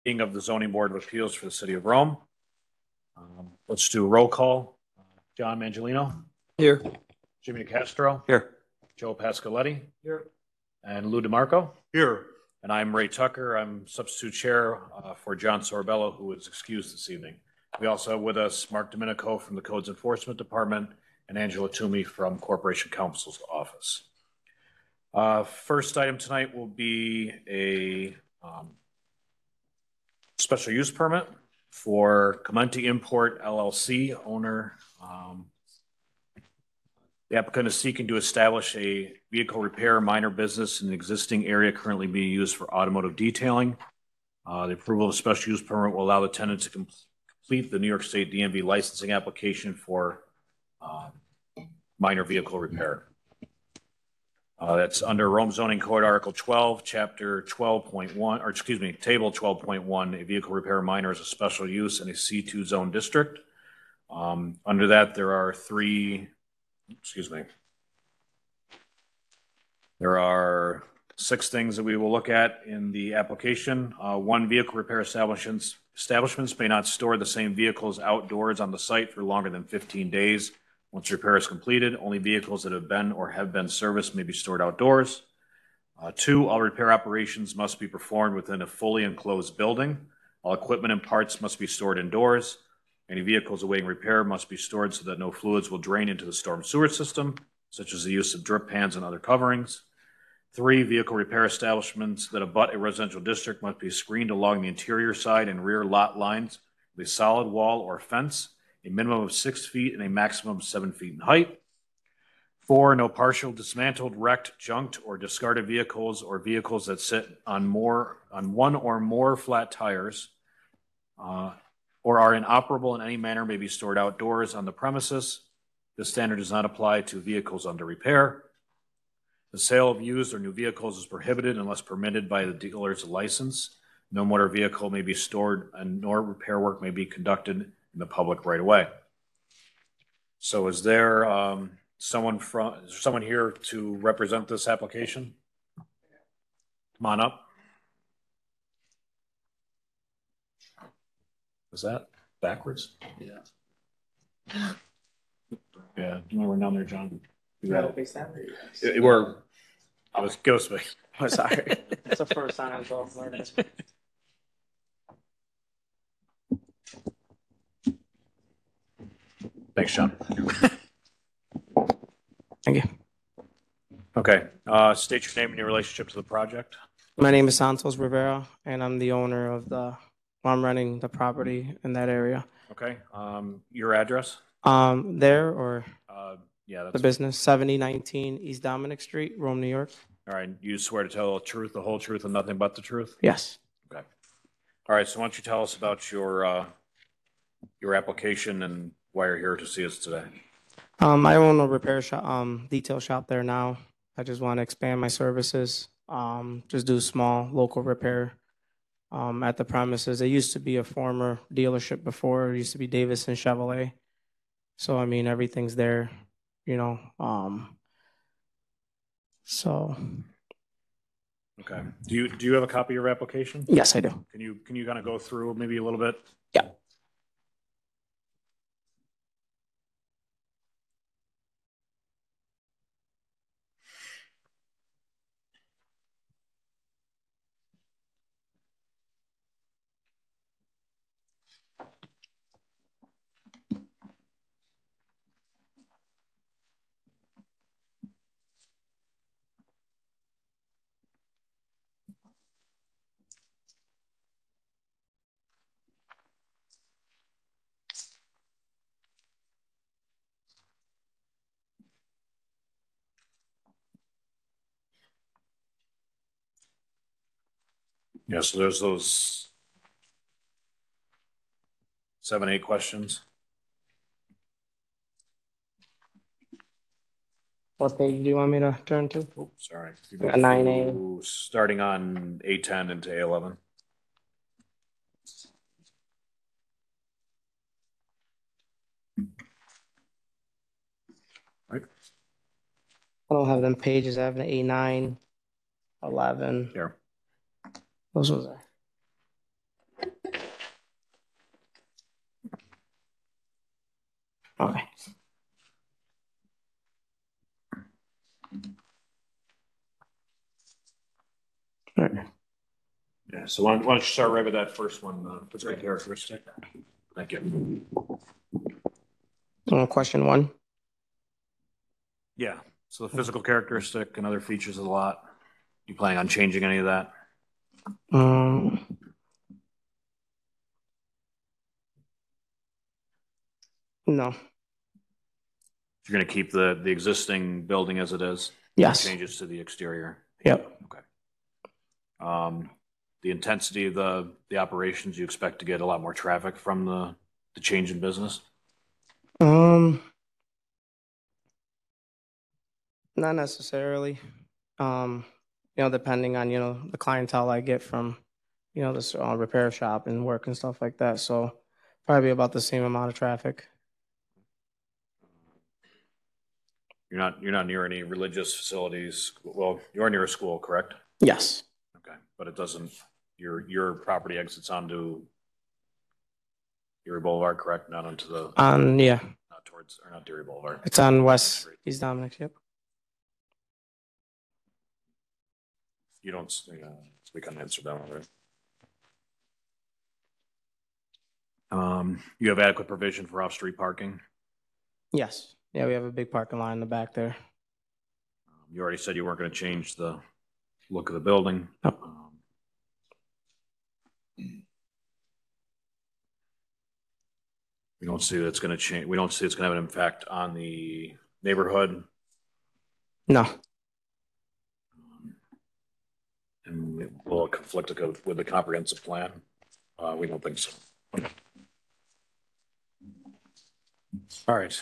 Meeting of the Zoning Board of Appeals for the City of Rome. Let's do a roll call. John Mangelino. Here. Jimmy DeCastro. Here. Joe Pascoletti. Here. And Lou DeMarco. Here. And I'm Ray Tucker. I'm substitute chair for John Sorbello, who is excused this evening. We also have with us Mark Domenico from the Codes Enforcement Department and Angela Toomey from Corporation Counsel's Office. First item tonight will be a special use permit for Comenti Import LLC owner. The applicant is seeking to establish a vehicle repair minor business in an existing area currently being used for automotive detailing. The approval of a special use permit will allow the tenant to complete the New York State DMV licensing application for minor vehicle repair. That's under Rome Zoning Code Article 12, Chapter 12.1, or excuse me, Table 12.1. A vehicle repair minor is a special use in a C2 zone district. Under that, there are there are 6 things that we will look at in the application. 1, vehicle repair establishments may not store the same vehicles outdoors on the site for longer than 15 days. Once repair is completed, only vehicles that have been or have been serviced may be stored outdoors. 2, all repair operations must be performed within a fully enclosed building. All equipment and parts must be stored indoors. Any vehicles awaiting repair must be stored so that no fluids will drain into the storm sewer system, such as the use of drip pans and other coverings. 3, vehicle repair establishments that abut a residential district must be screened along the interior side and rear lot lines with a solid wall or fence, a minimum of 6 feet and a maximum of 7 feet in height. 4, no partial, dismantled, wrecked, junked, or discarded vehicles or vehicles that sit on one or more flat tires or are inoperable in any manner may be stored outdoors on the premises. This standard does not apply to vehicles under repair. The sale of used or new vehicles is prohibited unless permitted by the dealer's license. No motor vehicle may be stored and nor repair work may be conducted in the public right away. So is there someone here to represent this application? Come on up. Is that backwards? Yeah. Yeah, you want to run down there, John? I was ghost me. Oh, sorry. It's the first time I've learned this. Thanks, John. Thank you. Okay. State your name and your relationship to the project. My name is Santos Rivera, and I'm the owner of I'm renting the property in that area. Okay. Your address? There or yeah, that's the business, 7019 East Dominic Street, Rome, New York. All right. You swear to tell the truth, the whole truth, and nothing but the truth? Yes. Okay. All right. So why don't you tell us about your application and why you're here to see us today? I own a repair shop, detail shop there now. I just want to expand my services. Just do small local repair at the premises. It used to be a former dealership before. It used to be Davison Chevrolet. So I mean everything's there, you know. So. Okay. Do you have a copy of your application? Yes, I do. Can you kind of go through maybe a little bit? Yeah. Yeah, so there's those 7, 8 questions. What page do you want me to turn to? Oh, sorry. 9A. Starting on A10 into A11. Right. I don't have them pages. I have an A9, 11. Here. Those ones are. Okay. All right. Yeah, so why don't you start right with that first one, physical characteristic? Thank you. Question one. Yeah, so the physical characteristic and other features of the lot, you planning on changing any of that? Um, no. You're gonna keep the existing building as it is? Yes. Changes to the exterior? Yep. Okay. The intensity of the operations, you expect to get a lot more traffic from the change in business? Um, Not necessarily. Um, depending on, the clientele I get from, this repair shop and work and stuff like that. So probably about the same amount of traffic. You're not near any religious facilities. Well, you are near a school, correct? Yes. Okay, but it doesn't, your property exits onto Erie Boulevard, correct? Not onto the, Yeah, not towards, or not Erie Boulevard. it's on West East Dominic. Yep. You don't, speak on answer that one, right? You have adequate provision for off-street parking? Yes. Yeah, we have a big parking lot in the back there. You already said you weren't gonna change the look of the building. Yep. We don't see that it's gonna change, we don't see it's gonna have an impact on the neighborhood. No. And it will conflict with the comprehensive plan? We don't think so. All right.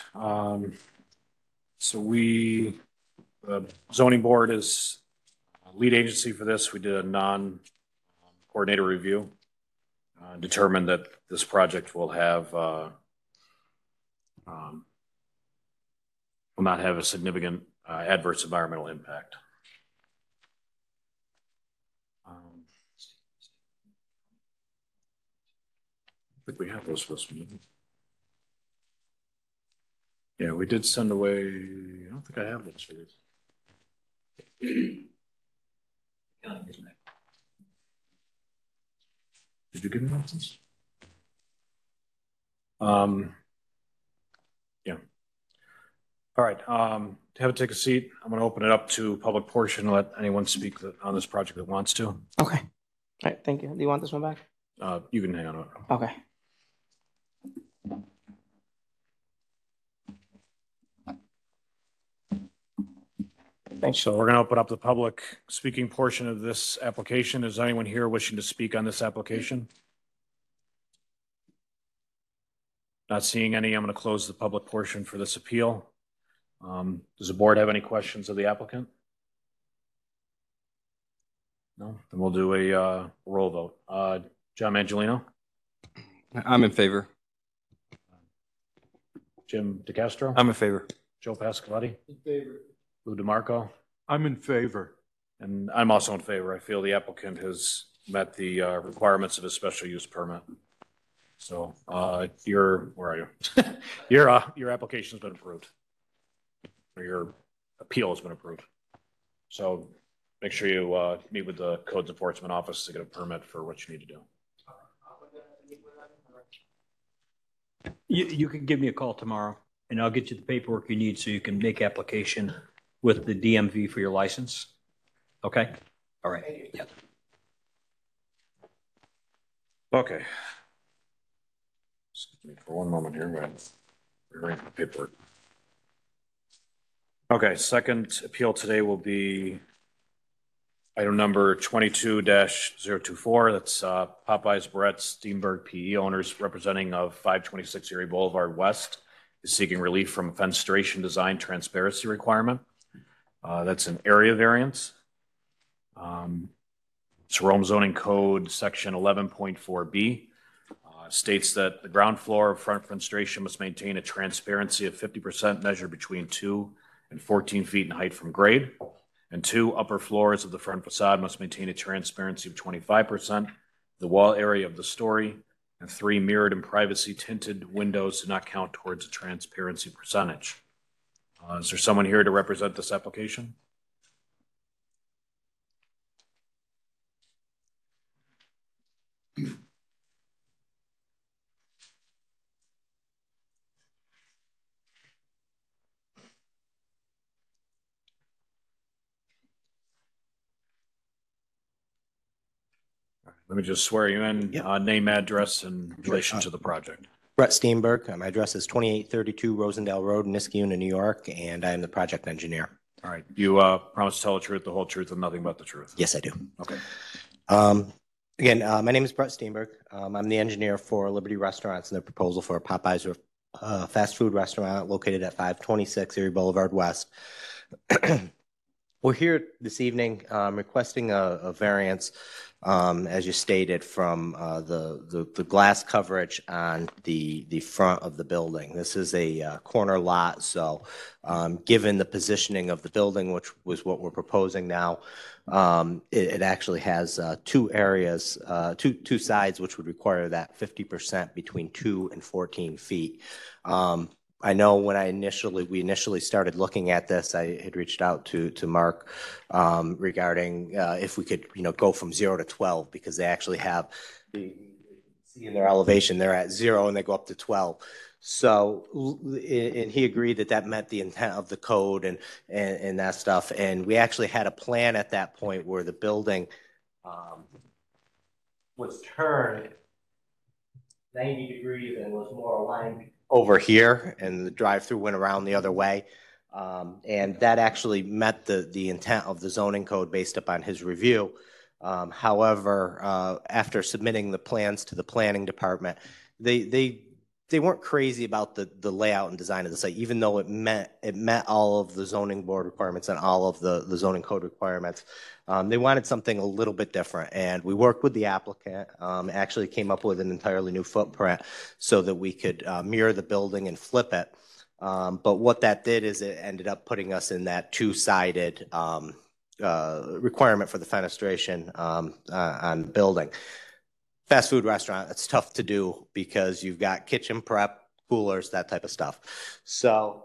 So the zoning board is lead agency for this. We did a non-coordinator review, determined that this project will not have a significant adverse environmental impact. I think we have those for this meeting. Yeah, we did send away. I don't think I have those for this. Did you give me those? Yeah. All right. Have it take a seat. I'm going to open it up to public portion. Let anyone speak on this project that wants to. Okay. All right. Thank you. Do you want this one back? You can hang on to it. Okay. Thanks. So we're going to open up the public speaking portion of this application. Is anyone here wishing to speak on this application? Not seeing any. I'm going to close the public portion for this appeal. Does the board have any questions of the applicant? No? Then we'll do a roll vote. John Mangelino? I'm in favor. Jim DeCastro? I'm in favor. Joe Pascaletti? In favor. Lou DeMarco? I'm in favor. And I'm also in favor. I feel the applicant has met the requirements of a special use permit. So where are you? Your application's been approved. Or your appeal has been approved. So make sure you meet with the codes enforcement office to get a permit for what you need to do. You can give me a call tomorrow and I'll get you the paperwork you need so you can make application with the DMV for your license. Okay? All right. Yeah. Okay. Excuse me for one moment here. We're reading the paperwork. Okay, second appeal today will be item number 22-024. That's Popeyes Brett Steenberg PE owners representing of 526 Erie Boulevard West is seeking relief from a fenestration design transparency requirement. That's an area variance. It's Rome Zoning Code section 11.4B. States that the ground floor of front fenestration must maintain a transparency of 50% measured between 2 and 14 feet in height from grade. And 2, upper floors of the front facade must maintain a transparency of 25%. The wall area of the story And 3, mirrored and privacy tinted windows do not count towards the transparency percentage. Is there someone here to represent this application? Let me just swear you in. Yep. Name, address, in relation to the project. Brett Steenberg. My address is 2832 Rosendale Road, Niskayuna, New York, and I am the project engineer. All right. You promise to tell the truth, the whole truth, and nothing but the truth? Yes, I do. Okay. Again, my name is Brett Steenberg. I'm the engineer for Liberty Restaurants and their proposal for a Popeyes fast food restaurant located at 526 Erie Boulevard West. We're here this evening requesting a variance, as you stated, from the glass coverage on the front of the building. This is a corner lot, so given the positioning of the building, which was what we're proposing now, it actually has two areas, two sides, which would require that 50% between 2 and 14 feet. I know when we initially started looking at this, I had reached out to Mark regarding if we could, go from 0 to 12, because they actually have, see in their elevation, they're at 0 and they go up to 12. So, and he agreed that met the intent of the code and that stuff. And we actually had a plan at that point where the building was turned 90 degrees and was more aligned over here, and the drive-through went around the other way. And that actually met the intent of the zoning code based upon his review. However, after submitting the plans to the planning department, they weren't crazy about the layout and design of the site, even though it met all of the zoning board requirements and all of the zoning code requirements. They wanted something a little bit different, and we worked with the applicant, actually came up with an entirely new footprint so that we could mirror the building and flip it. But what that did is it ended up putting us in that two-sided requirement for the fenestration on the building. Fast food restaurant, it's tough to do because you've got kitchen prep, coolers, that type of stuff. So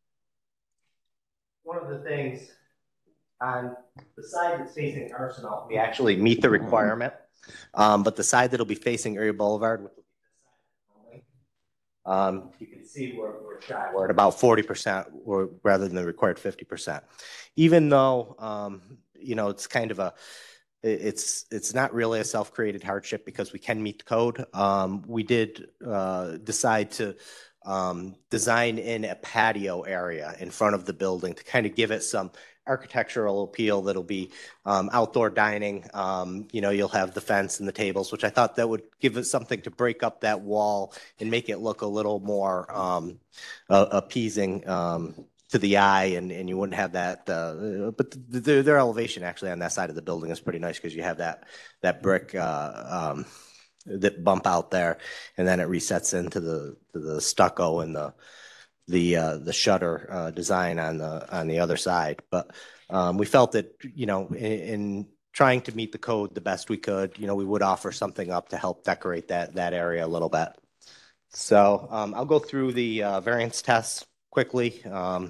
one of the things on the side that's facing Arsenal, we actually meet the requirement, but the side that'll be facing Erie Boulevard, which will be this side, you can see we're shy. We're at about 40%, rather than the required 50%. Even though it's kind of it's not really a self-created hardship because we can meet the code. We did decide to design in a patio area in front of the building to kind of give it some architectural appeal. That'll be outdoor dining. You'll have the fence and the tables, which I thought that would give it something to break up that wall and make it look a little more appeasing to the eye, and you wouldn't have that. But their elevation actually on that side of the building is pretty nice because you have that brick that bump out there, and then it resets into the stucco and the shutter design on the other side. But we felt that in trying to meet the code the best we could, we would offer something up to help decorate that area a little bit. So I'll go through the variance tests quickly.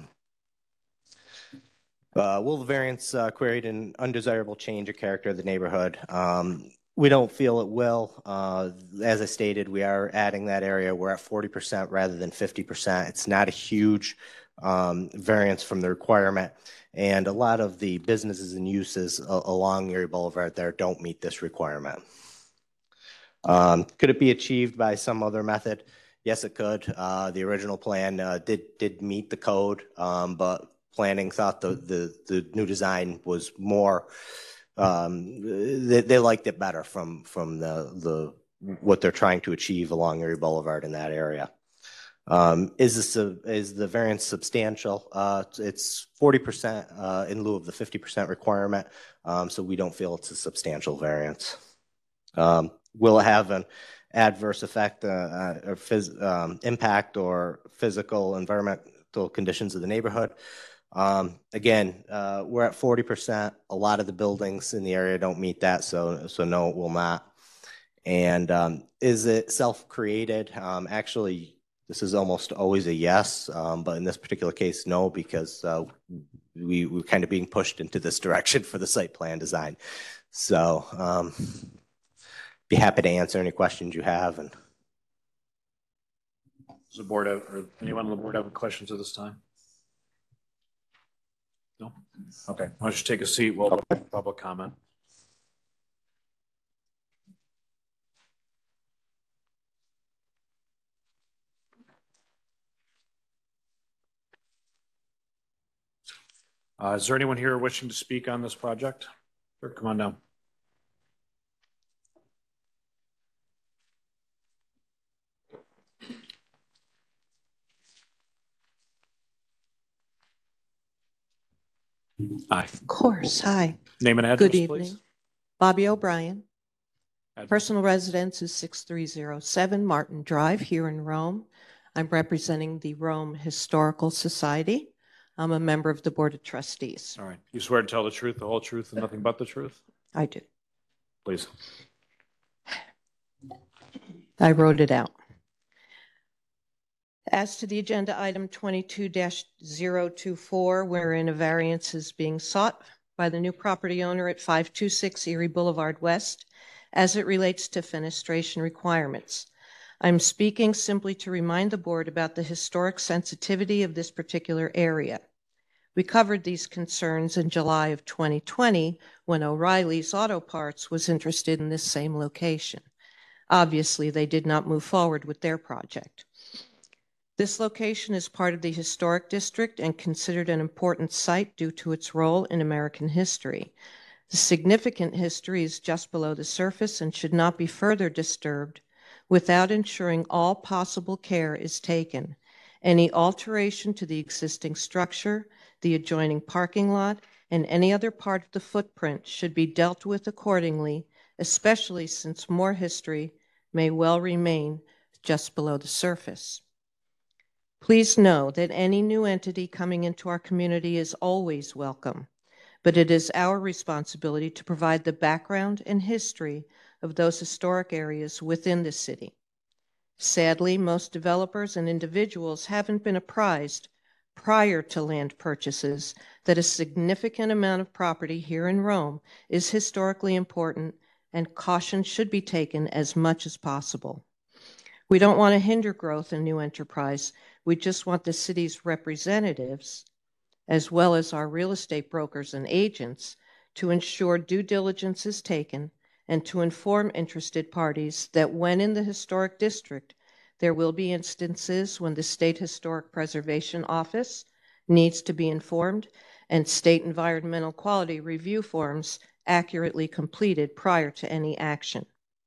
Will the variance create an undesirable change of character of the neighborhood? We don't feel it will. As I stated, we are adding that area. We're at 40% rather than 50%. It's not a huge variance from the requirement. And a lot of the businesses and uses along Erie Boulevard there don't meet this requirement. Could it be achieved by some other method? Yes, it could. The original plan did meet the code, but planning thought the new design was more, they liked it better from what they're trying to achieve along Erie Boulevard in that area. Is the variance substantial? It's 40% in lieu of the 50% requirement, so we don't feel it's a substantial variance. Will it have an adverse effect or impact or physical environmental conditions of the neighborhood? Again, we're at 40%. A lot of the buildings in the area don't meet that, so no, it will not. And is it self-created? Actually, this is almost always a yes, but in this particular case, no, because we're kind of being pushed into this direction for the site plan design. So be happy to answer any questions you have. And Does the board have, or anyone on the board have questions at this time? No? Okay, why don't you take a seat while the public comment. Is there anyone here wishing to speak on this project? Sure, come on down. Hi. Of course. Hi. Name and address, Good evening. please. Bobby O'Brien. Address. Personal residence is 6307 Martin Drive here in Rome. I'm representing the Rome Historical Society. I'm a member of the Board of Trustees. All right. You swear to tell the truth, the whole truth, and nothing but the truth? I do. Please. I wrote it out. As to the agenda item 22-024, wherein a variance is being sought by the new property owner at 526 Erie Boulevard West, as it relates to fenestration requirements. I'm speaking simply to remind the board about the historic sensitivity of this particular area. We covered these concerns in July of 2020 when O'Reilly's Auto Parts was interested in this same location. Obviously, they did not move forward with their project. This location is part of the historic district and considered an important site due to its role in American history. The significant history is just below the surface and should not be further disturbed without ensuring all possible care is taken. Any alteration to the existing structure, the adjoining parking lot, and any other part of the footprint should be dealt with accordingly, especially since more history may well remain just below the surface. Please know that any new entity coming into our community is always welcome, but it is our responsibility to provide the background and history of those historic areas within the city. Sadly, most developers and individuals haven't been apprised prior to land purchases that a significant amount of property here in Rome is historically important and caution should be taken as much as possible. We don't want to hinder growth and new enterprise. We just want the city's representatives, as well as our real estate brokers and agents, to ensure due diligence is taken and to inform interested parties that when in the historic district, there will be instances when the State Historic Preservation Office needs to be informed and state environmental quality review forms accurately completed prior to any action.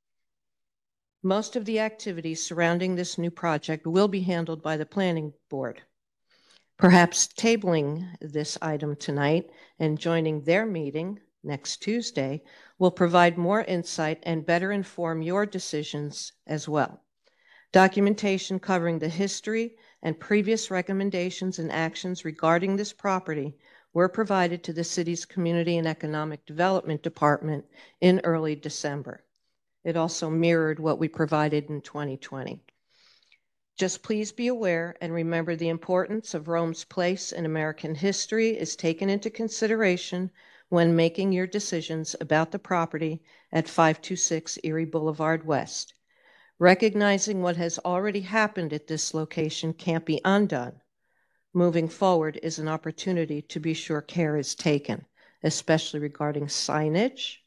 Most of the activities surrounding this new project will be handled by the Planning Board. Perhaps tabling this item tonight and joining their meeting next Tuesday will provide more insight and better inform your decisions as well. Documentation covering the history and previous recommendations and actions regarding this property were provided to the city's Community and Economic Development Department in early December. It also mirrored what we provided in 2020. Just please be aware and remember the importance of Rome's place in American history is taken into consideration when making your decisions about the property at 526 Erie Boulevard West. Recognizing what has already happened at this location can't be undone. Moving forward is an opportunity to be sure care is taken, especially regarding signage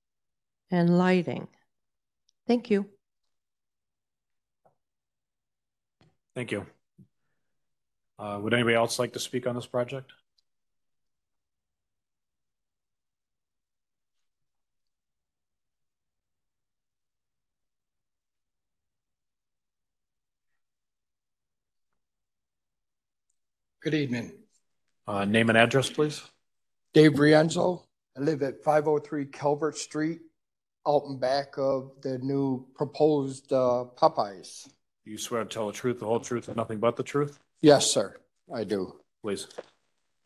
and lighting. Thank you. Thank you. Would anybody else like to speak on this project? Good evening. Name and address, please. Dave Rienzo. I live at 503 Calvert Street, out and back of the new proposed Popeyes. You swear to tell the truth, the whole truth, and nothing but the truth? Yes, sir, I do. Please.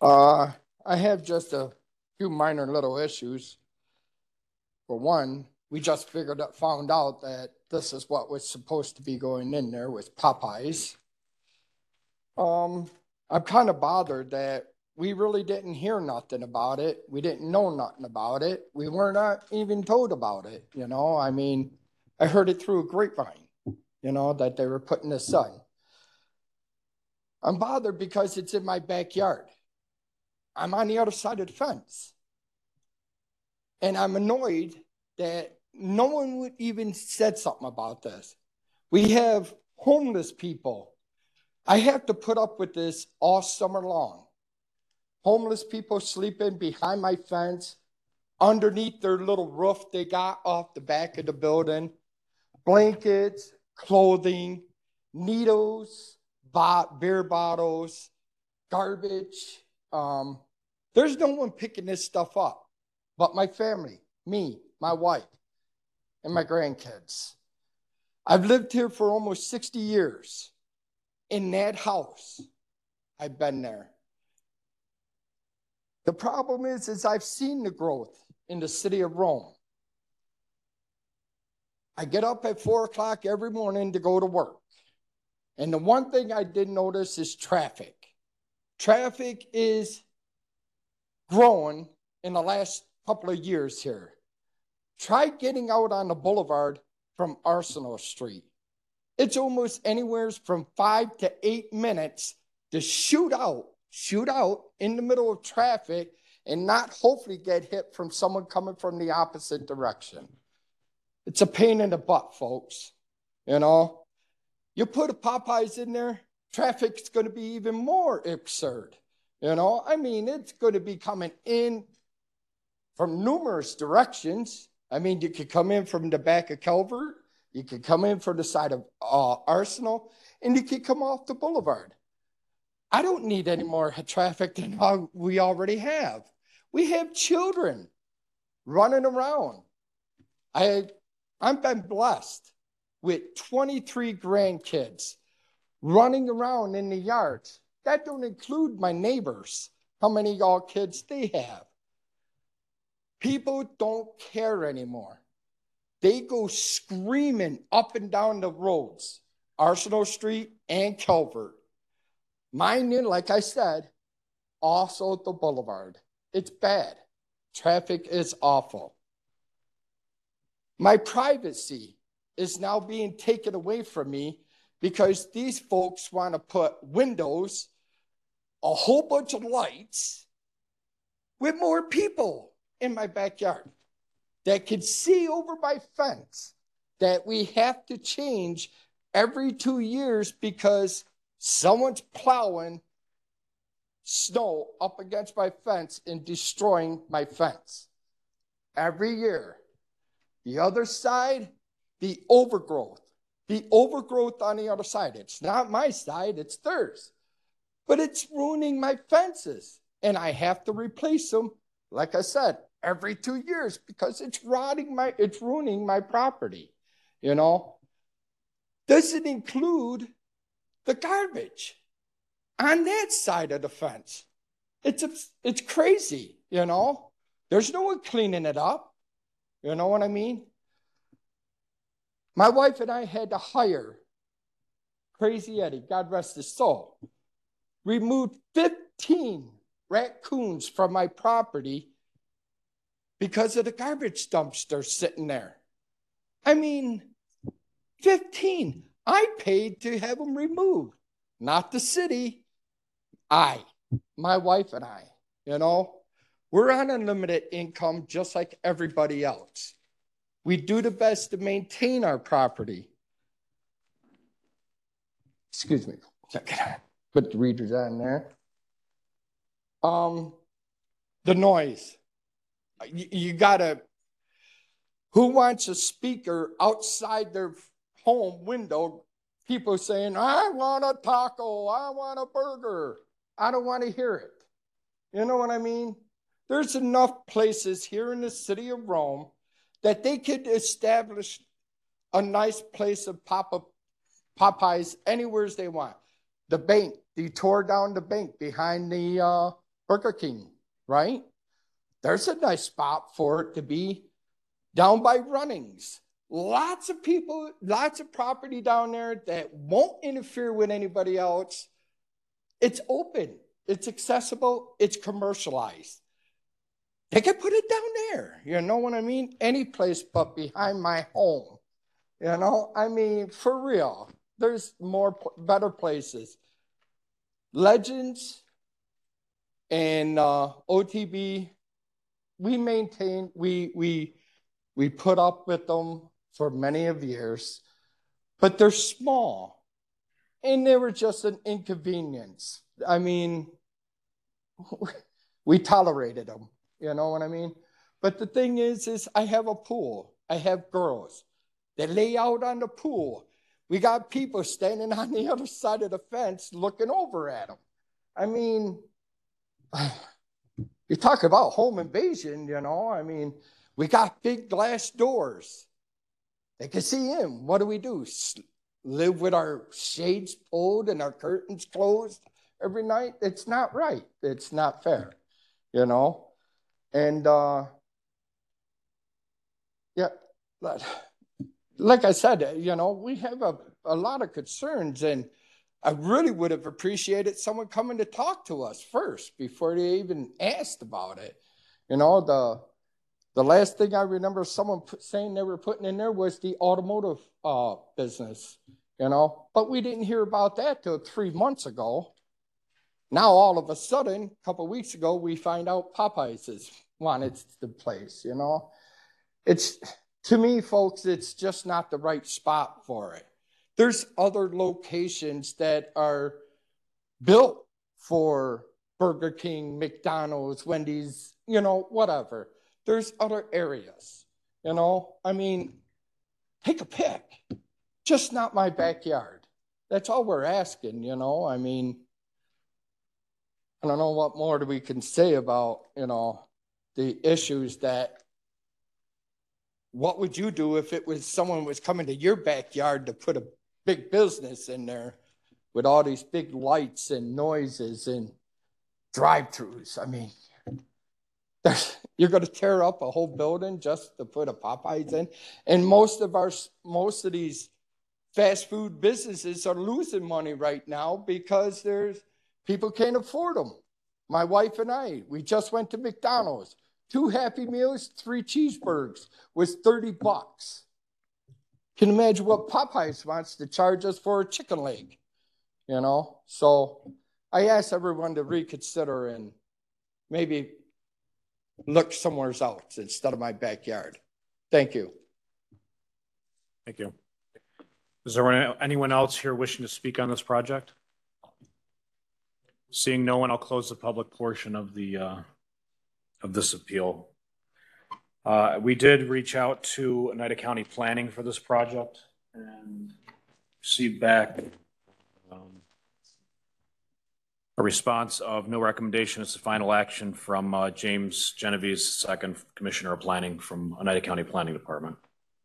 I have just a few minor little issues. For one, we just found out that this is what was supposed to be going in there with Popeyes. I'm kind of bothered that we really didn't hear nothing about it. We didn't know nothing about it. We were not even told about it, you know? I mean, I heard it through a grapevine, you know, that they were putting this on. I'm bothered because it's in my backyard. I'm on the other side of the fence. And I'm annoyed that no one would even said something about this. We have homeless people. I have to put up with this all summer long. Homeless people sleeping behind my fence, underneath their little roof they got off the back of the building, blankets, clothing, needles, beer bottles, garbage. There's no one picking this stuff up but my family, me, my wife, and my grandkids. I've lived here for almost 60 years. In that house, I've been there. The problem is I've seen the growth in the city of Rome. I get up at 4 o'clock every morning to go to work. And the one thing I did notice is traffic. Traffic is growing in the last couple of years here. Try getting out on the boulevard from Arsenal Street. It's almost anywhere from 5 to 8 minutes to shoot out in the middle of traffic and not hopefully get hit from someone coming from the opposite direction. It's a pain in the butt, folks. You know, you put a Popeyes in there, traffic's going to be even more absurd. You know, I mean, it's going to be coming in from numerous directions. I mean, you could come in from the back of Calvert, you could come in from the side of Arsenal, and you could come off the boulevard. I don't need any more traffic than we already have. We have children running around. I've been blessed with 23 grandkids running around in the yards. That don't include my neighbors, how many y'all kids they have. People don't care anymore. They go screaming up and down the roads, Arsenal Street and Calvert. Mind you, like I said, also the boulevard. It's bad. Traffic is awful. My privacy is now being taken away from me because these folks want to put windows, a whole bunch of lights with more people in my backyard that can see over my fence that we have to change every 2 years because someone's plowing snow up against my fence and destroying my fence. Every year. The other side, the overgrowth. The overgrowth on the other side. It's not my side, it's theirs. But it's ruining my fences. And I have to replace them, like I said, every 2 years because it's ruining my property. You know? Doesn't include the garbage on that side of the fence. It's crazy, you know? There's no one cleaning it up. You know what I mean? My wife and I had to hire Crazy Eddie, God rest his soul, removed 15 raccoons from my property because of the garbage dumpster sitting there. I mean, 15. I paid to have them removed, not the city. My wife and I, you know, we're on unlimited income just like everybody else. We do the best to maintain our property. Excuse me. Put the readers on there. The noise. You gotta, who wants a speaker outside their home window? People saying, I want a taco, I want a burger. I don't want to hear it. You know what I mean? There's enough places here in the city of Rome that they could establish a nice place of Popeyes anywhere they want. The bank, they tore down the bank behind the Burger King, right? There's a nice spot for it to be. down by Runnings. Lots of people, lots of property down there that won't interfere with anybody else. It's open, it's accessible, it's commercialized. They could put it down there, you know what I mean? Any place but behind my home. You know, I mean, for real, there's better places. Legends and OTB, we maintain, we put up with them for many of years, but they're small and they were just an inconvenience. I mean, we tolerated them, you know what I mean? But the thing is I have a pool. I have girls. They lay out on the pool. We got people standing on the other side of the fence looking over at them. I mean, you talk about home invasion, you know, I mean, we got big glass doors. They can see in. What do? Live with our shades pulled and our curtains closed every night? It's not right. It's not fair, you know? And, yeah, like I said, you know, we have a lot of concerns, and I really would have appreciated someone coming to talk to us first before they even asked about it. You know, the last thing I remember someone saying they were putting in there was the automotive business, you know, but we didn't hear about that till 3 months ago. Now, all of a sudden, a couple of weeks ago, we find out Popeyes has wanted the place, you know. It's, to me, folks, it's just not the right spot for it. There's other locations that are built for Burger King, McDonald's, Wendy's, you know, whatever. There's other areas, you know. I mean, take a pick. Just not my backyard. That's all we're asking, you know. I mean, I don't know what more we can say about, you know, the issues that, what would you do if it was someone was coming to your backyard to put a big business in there with all these big lights and noises and drive-throughs? I mean, you're going to tear up a whole building just to put a Popeyes in. And most of these fast food businesses are losing money right now because people can't afford them. My wife and I, we just went to McDonald's. 2 Happy Meals, 3 cheeseburgers was $30. Can you imagine what Popeyes wants to charge us for a chicken leg? You know, so I ask everyone to reconsider and maybe look somewhere else instead of my backyard. Thank you. Thank you. Is there anyone else here wishing to speak on this project? Seeing no one, I'll close the public portion of this appeal. We did reach out to Oneida County Planning for this project and received back a response of no recommendation as the final action from James Genovese, second Commissioner of Planning from Oneida County Planning Department.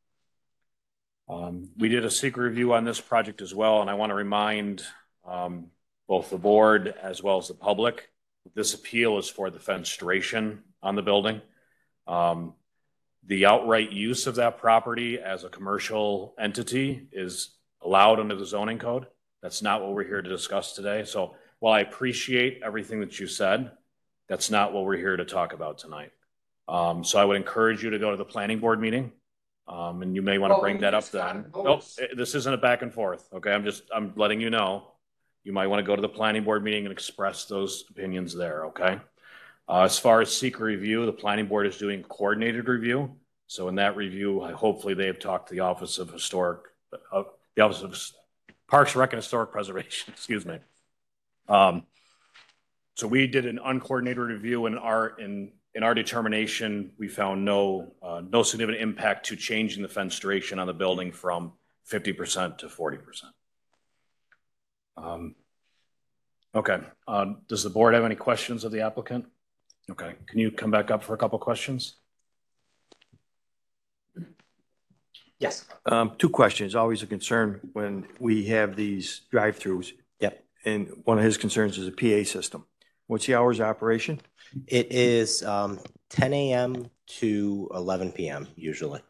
We did a secret review on this project as well, and I want to remind both the board as well as the public, this appeal is for the fenestration on the building. The outright use of that property as a commercial entity is allowed under the zoning code. That's not what we're here to discuss today. So while I appreciate everything that you said, that's not what we're here to talk about tonight. So I would encourage you to go to the planning board meeting. And you may want to bring that up then. Nope, this isn't a back and forth. Okay, I'm letting you know. You might want to go to the planning board meeting and express those opinions there. Okay. As far as secret review, the planning board is doing coordinated review. So in that review, hopefully they have talked to the Office of Parks, Rec, and Historic Preservation. Excuse me. So we did an uncoordinated review, and in our determination, we found no significant impact to changing the fenestration on the building from 50% to 40%. Okay. Does the board have any questions of the applicant? Okay. Can you come back up for a couple questions? Yes. 2 questions. Always a concern when we have these drive-throughs. Yep. And one of his concerns is a PA system. What's the hours of operation? It is 10 a.m. to 11 p.m. usually.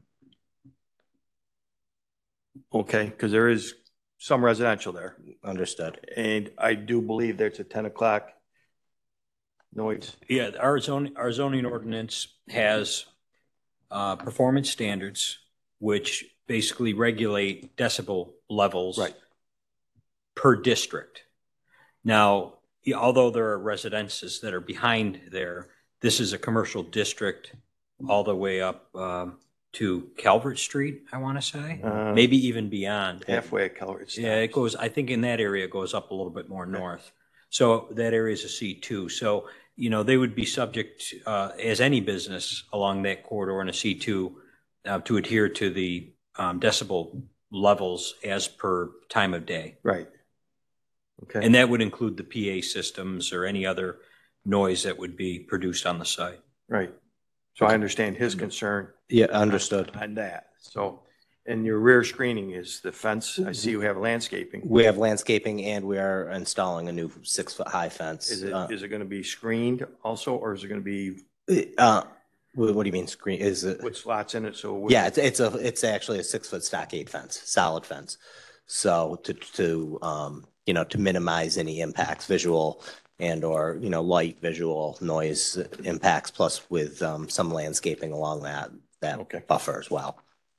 Okay, because there is some residential there. Understood. And I do believe there's a 10 o'clock noise. Yeah, our zoning ordinance has performance standards, which basically regulate decibel levels Right. per district. Now, although there are residences that are behind there, this is a commercial district all the way up to Calvert Street, I want to say, maybe even beyond. Halfway at Keller. Yeah, it goes, I think in that area, it goes up a little bit more north. So that area is a C2. So, they would be subject, as any business along that corridor in a C2, to adhere to the decibel levels as per time of day. Right. Okay. And that would include the PA systems or any other noise that would be produced on the site. Right. So I understand his concern. Yeah, understood. On that. So, and your rear screening is the fence. I see you have landscaping. We have landscaping and we are installing a new 6-foot high fence. Is it going to be screened also, or is it going to be What do you mean screen? Is it? with slots in it? So Yeah, it's actually a 6-foot stockade fence, solid fence. So to minimize any impacts, visual and or light, visual, noise impacts, plus with some landscaping along that Okay. buffer as well.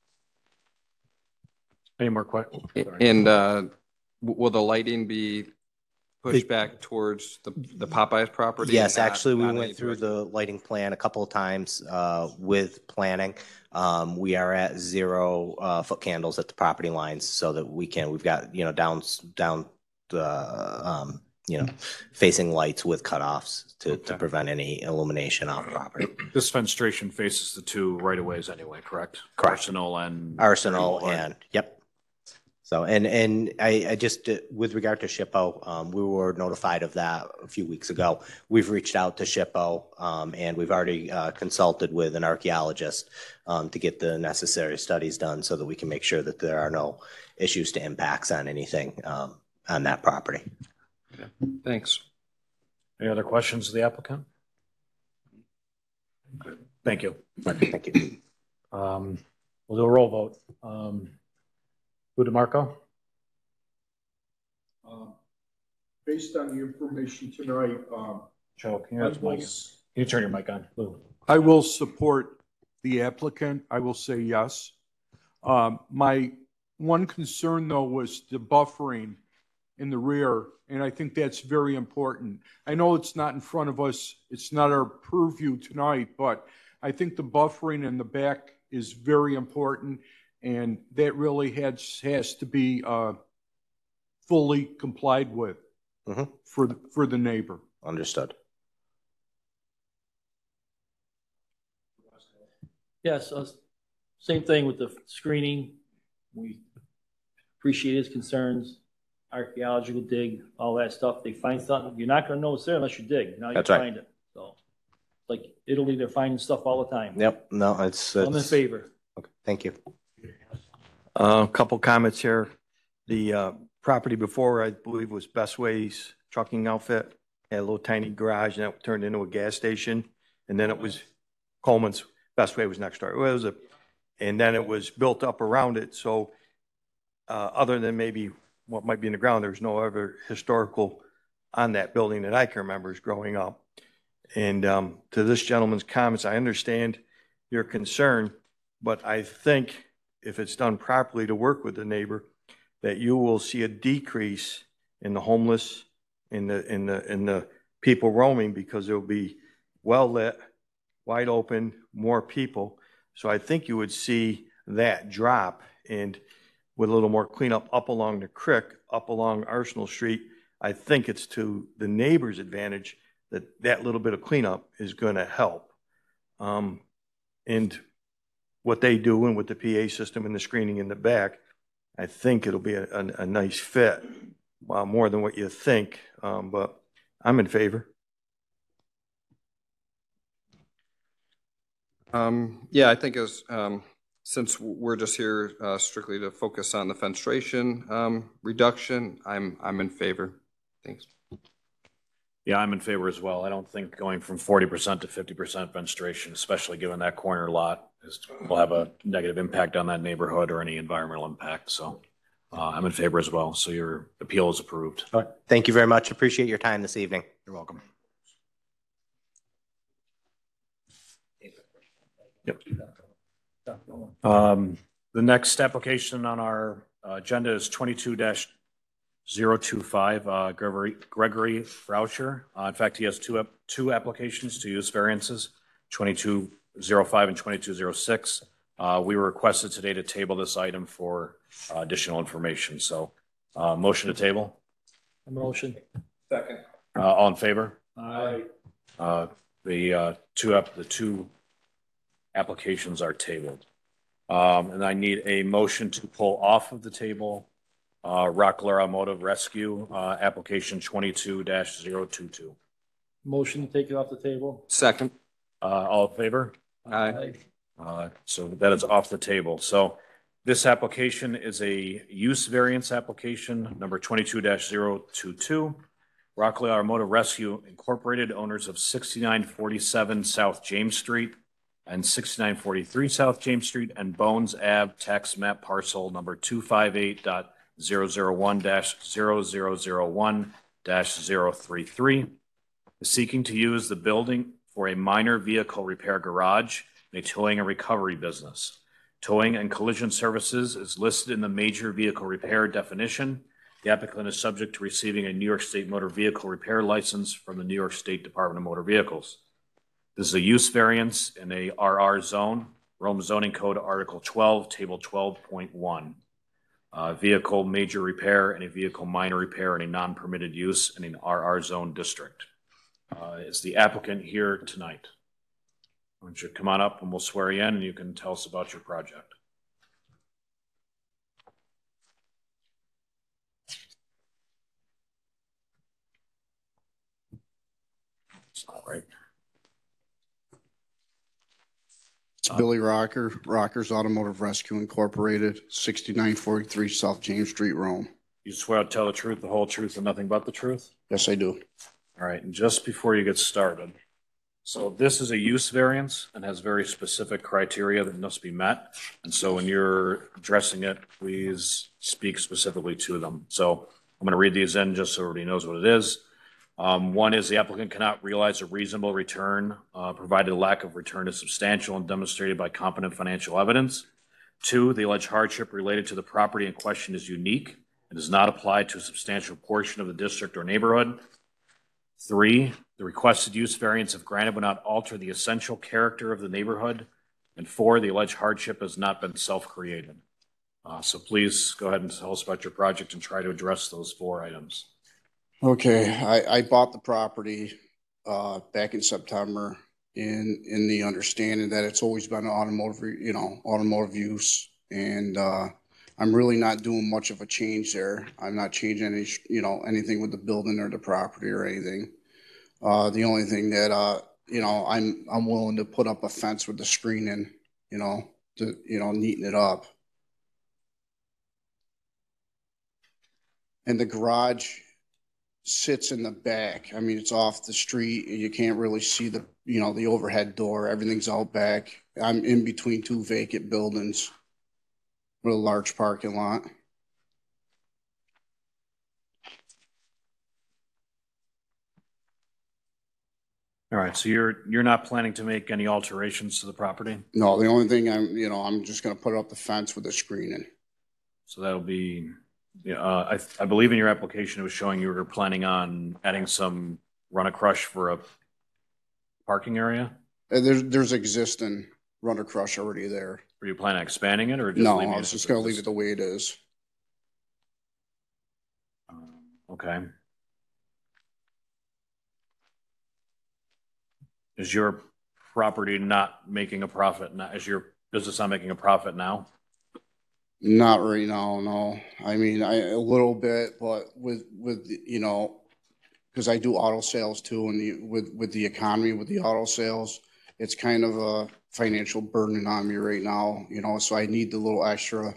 Any more questions? And will the lighting be pushed back towards the Popeyes property? Yes, and actually, we not went any through direction? the lighting plan a couple of times with planning. We are at 0 foot candles at the property lines so that we've got, down facing lights with cutoffs to prevent any illumination on property. This fenestration faces the two right-of-ways anyway, correct? Correct. Arsenal and. Arsenal and, yep. So, and I just, with regard to SHPO, we were notified of that a few weeks ago. We've reached out to SHPO, and we've already consulted with an archaeologist to get the necessary studies done so that we can make sure that there are no issues to impacts on anything on that property. Thanks. Any other questions of the applicant? Thank you. Thank you. We'll do a roll vote. Lou DeMarco? Based on the information tonight, Joe, can you turn your mic on? Lou. I will support the applicant. I will say yes. My one concern, though, was the buffering in the rear, and I think that's very important. I know it's not in front of us. It's not our purview tonight, but I think the buffering in the back is very important, and that really has to be fully complied with for the neighbor. Understood. Yes, same thing with the screening. We appreciate his concerns, archaeological dig, all that stuff. They find something, you're not gonna know it's there unless you dig. Now you That's right. find it. So, like Italy, they're finding stuff all the time. Yep. No, it's I'm in favor. okay. Thank you. A couple comments here. The property before, I believe, was Best Way's trucking outfit. Had a little tiny garage and that turned into a gas station. And then it was Coleman's. Best Way was next door. And then it was built up around it. So other than maybe what might be in the ground, there's no other historical on that building that I can remember as growing up. And to this gentleman's comments, I understand your concern, but I think if it's done properly to work with the neighbor, that you will see a decrease in the homeless, in the people roaming, because it'll be well lit, wide open, more people. So I think you would see that drop, and with a little more cleanup up along the creek, up along Arsenal Street, I think it's to the neighbor's advantage that that little bit of cleanup is going to help. And what they do and with the PA system and the screening in the back, I think it'll be a nice fit, more than what you think, but I'm in favor. Yeah, I think since we're just here strictly to focus on the fenestration reduction, I'm in favor. Thanks. Yeah, I'm in favor as well. I don't think going from 40% to 50% fenestration, especially given that corner lot, will have a negative impact on that neighborhood or any environmental impact. So I'm in favor as well. So your appeal is approved. Thank you very much. Appreciate your time this evening. You're welcome. Yep. The next application on our agenda is 22-025, Gregory Frauscher. In fact, he has two applications to use variances, 2205 and 2206. We were requested today to table this item for additional information. So motion to table. A motion. Second. All in favor? Aye. The two applications are tabled. And I need a motion to pull off of the table Rockler Automotive Rescue, application 22-022. Motion to take it off the table. Second. All in favor? Aye. So that is off the table. So this application is a use variance application, number 22-022. Rockler Automotive Rescue Incorporated, owners of 6947 South James Street and 6943 South James Street and Bones Ave, tax map parcel number 258.001-0001-033, is seeking to use the building for a minor vehicle repair garage and a towing and recovery business. Towing and collision services is listed in the major vehicle repair definition. The applicant is subject to receiving a New York State motor vehicle repair license from the New York State Department of Motor Vehicles. This is a use variance in a RR zone, Rome Zoning Code Article 12, Table 12.1. Vehicle major repair and a vehicle minor repair in a non-permitted use in an RR zone district. Is the applicant here tonight? Why don't you come on up and we'll swear you in and you can tell us about your project. All right. It's Billy Rocker, Rockers Automotive Rescue Incorporated, 6943 South James Street, Rome. You swear to tell the truth, the whole truth, and nothing but the truth? Yes, I do. All right, and just before you get started, so this is a use variance and has very specific criteria that must be met. And so when you're addressing it, please speak specifically to them. So I'm going to read these in just so everybody knows what it is. One is the applicant cannot realize a reasonable return, provided a lack of return is substantial and demonstrated by competent financial evidence. Two, the alleged hardship related to the property in question is unique and does not apply to a substantial portion of the district or neighborhood. Three, the requested use variance, if granted, would not alter the essential character of the neighborhood. And four, the alleged hardship has not been self-created. So please go ahead and tell us about your project and try to address those four items. Okay, I bought the property back in September in the understanding that it's always been automotive use, and I'm really not doing much of a change there. I'm not changing anything with the building or the property or anything. The only thing that I'm willing to put up a fence with the screening, to neaten it up. And the garage sits in the back. I mean, it's off the street. You can't really see the overhead door. Everything's out back. I'm in between two vacant buildings with a large parking lot. All right, so you're not planning to make any alterations to the property? No, the only thing I'm just going to put up the fence with the screening. So that'll be, I believe in your application it was showing you were planning on adding some run-a-crush for a parking area? There's existing run-a-crush already there. Were you planning on expanding it or just No, leaving I it? was just going to leave it the way it is. Okay. Is your property not making a profit now? Is your business not making a profit now? Not right now, no. I mean, a little bit, but with because I do auto sales too, and with the economy, with the auto sales, it's kind of a financial burden on me right now, so I need the little extra,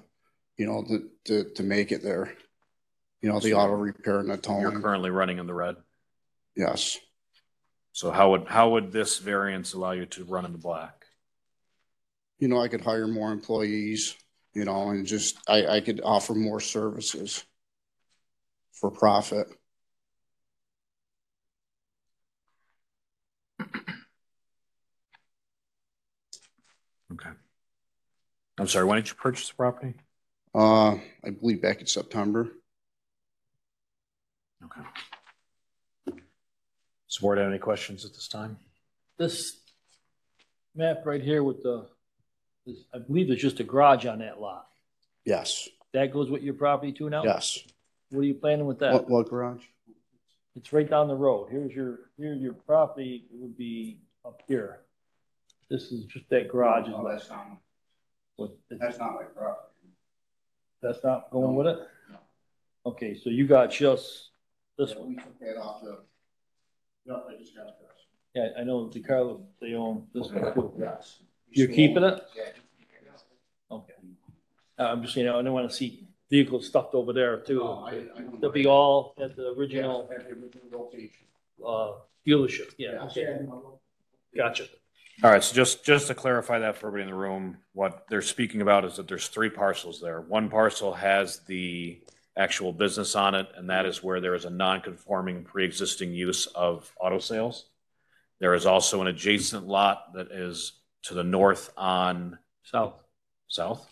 to make it there. The auto repair and the towing. You're currently running in the red? Yes. So how would this variance allow you to run in the black? You know, I could hire more employees, you know, and just, I could offer more services for profit. Okay. I'm sorry, when did you purchase the property? I believe back in September. Okay. Does the board have any questions at this time? This map right here with I believe there's just a garage on that lot. Yes. That goes with your property too now? Yes. What are you planning with that? What garage? It's right down the road. Here's your property would be up here. This is just that garage. Oh, that's not, that's not my property. That's not going with it? No. Okay, so you got just this one. We took that off the, no, I just got this. Yeah, I know the car, they own this one too. Yes. You're keeping it? Yeah. Okay. I'm just, I don't want to see vehicles stuffed over there too. No, I don't They'll be all at the original, At the original location. dealership. Yeah, okay. Gotcha. All right, so just to clarify that for everybody in the room, what they're speaking about is that there's 3 parcels there. One parcel has the actual business on it, and that is where there is a non-conforming pre-existing use of auto sales. There is also an adjacent lot that is to the north on south.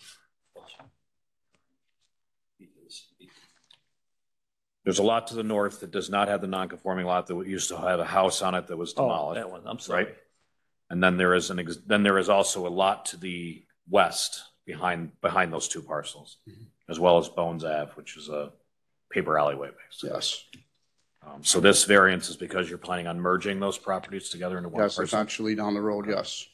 There's a lot to the north that does not have the non-conforming lot that used to have a house on it that was demolished. That one, I'm sorry. Right? And then there is also a lot to the west behind those 2 parcels, as well as Bones Ave, which is a paper alleyway, basically. Yes. So this variance is because you're planning on merging those properties together into one Yes, parcel? eventually down the road, yes.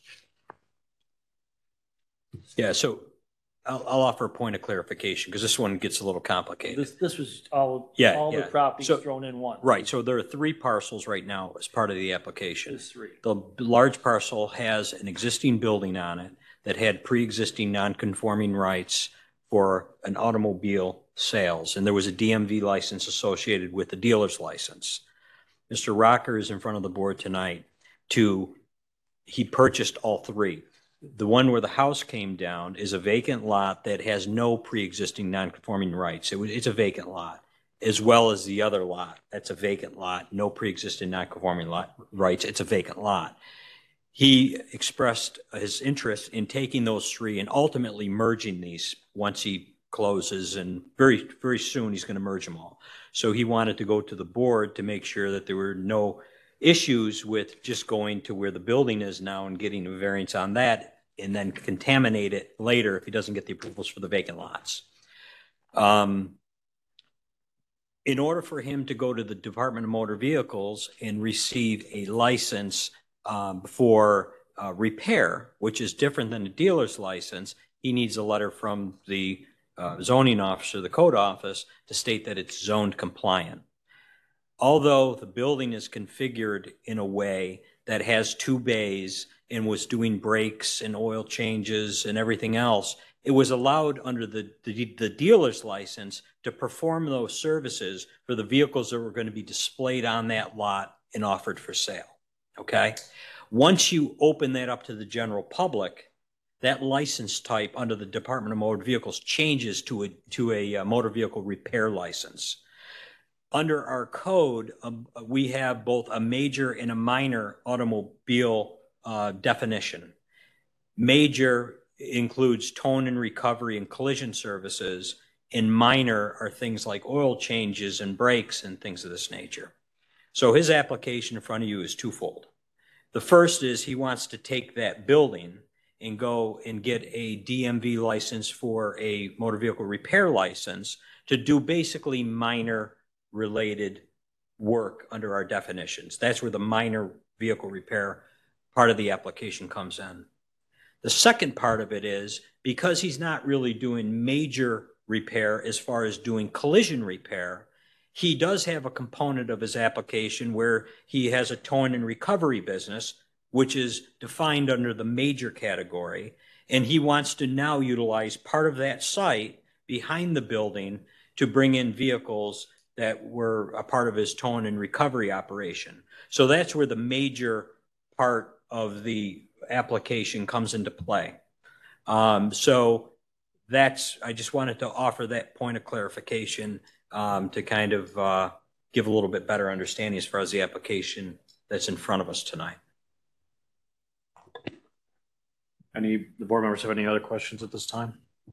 Yeah, so I'll offer a point of clarification because this one gets a little complicated. This was all Yeah, the properties So- thrown in one. Right, so there are 3 parcels right now as part of the application. There's 3. The large parcel has an existing building on it that had pre-existing non-conforming rights for an automobile sales, and there was a DMV license associated with the dealer's license. Mr. Rocker is in front of the board tonight he purchased all 3. The one where the house came down is a vacant lot that has no pre-existing non-conforming rights. It's a vacant lot, as well as the other lot. That's a vacant lot, no pre-existing non-conforming rights. It's a vacant lot. He expressed his interest in taking those 3 and ultimately merging these once he closes, and very, very soon he's going to merge them all. So he wanted to go to the board to make sure that there were no issues with just going to where the building is now and getting a variance on that and then contaminate it later if he doesn't get the approvals for the vacant lots. In order for him to go to the Department of Motor Vehicles and receive a license for repair, which is different than a dealer's license, he needs a letter from the zoning officer, the code office, to state that it's zoned compliant. Although the building is configured in a way that has 2 bays and was doing brakes and oil changes and everything else, it was allowed under the dealer's license to perform those services for the vehicles that were going to be displayed on that lot and offered for sale. Okay? Once you open that up to the general public, that license type under the Department of Motor Vehicles changes to a motor vehicle repair license. Under our code, we have both a major and a minor automobile definition. Major includes towing and recovery and collision services, and minor are things like oil changes and brakes and things of this nature. So his application in front of you is twofold. The first is he wants to take that building and go and get a DMV license for a motor vehicle repair license to do basically minor related work under our definitions. That's where the minor vehicle repair part of the application comes in. The second part of it is because he's not really doing major repair as far as doing collision repair, he does have a component of his application where he has a towing and recovery business, which is defined under the major category, and he wants to now utilize part of that site behind the building to bring in vehicles that were a part of his towing and recovery operation. So that's where the major part of the application comes into play. So I just wanted to offer that point of clarification to kind of give a little bit better understanding as far as the application that's in front of us tonight. The board members have any other questions at this time?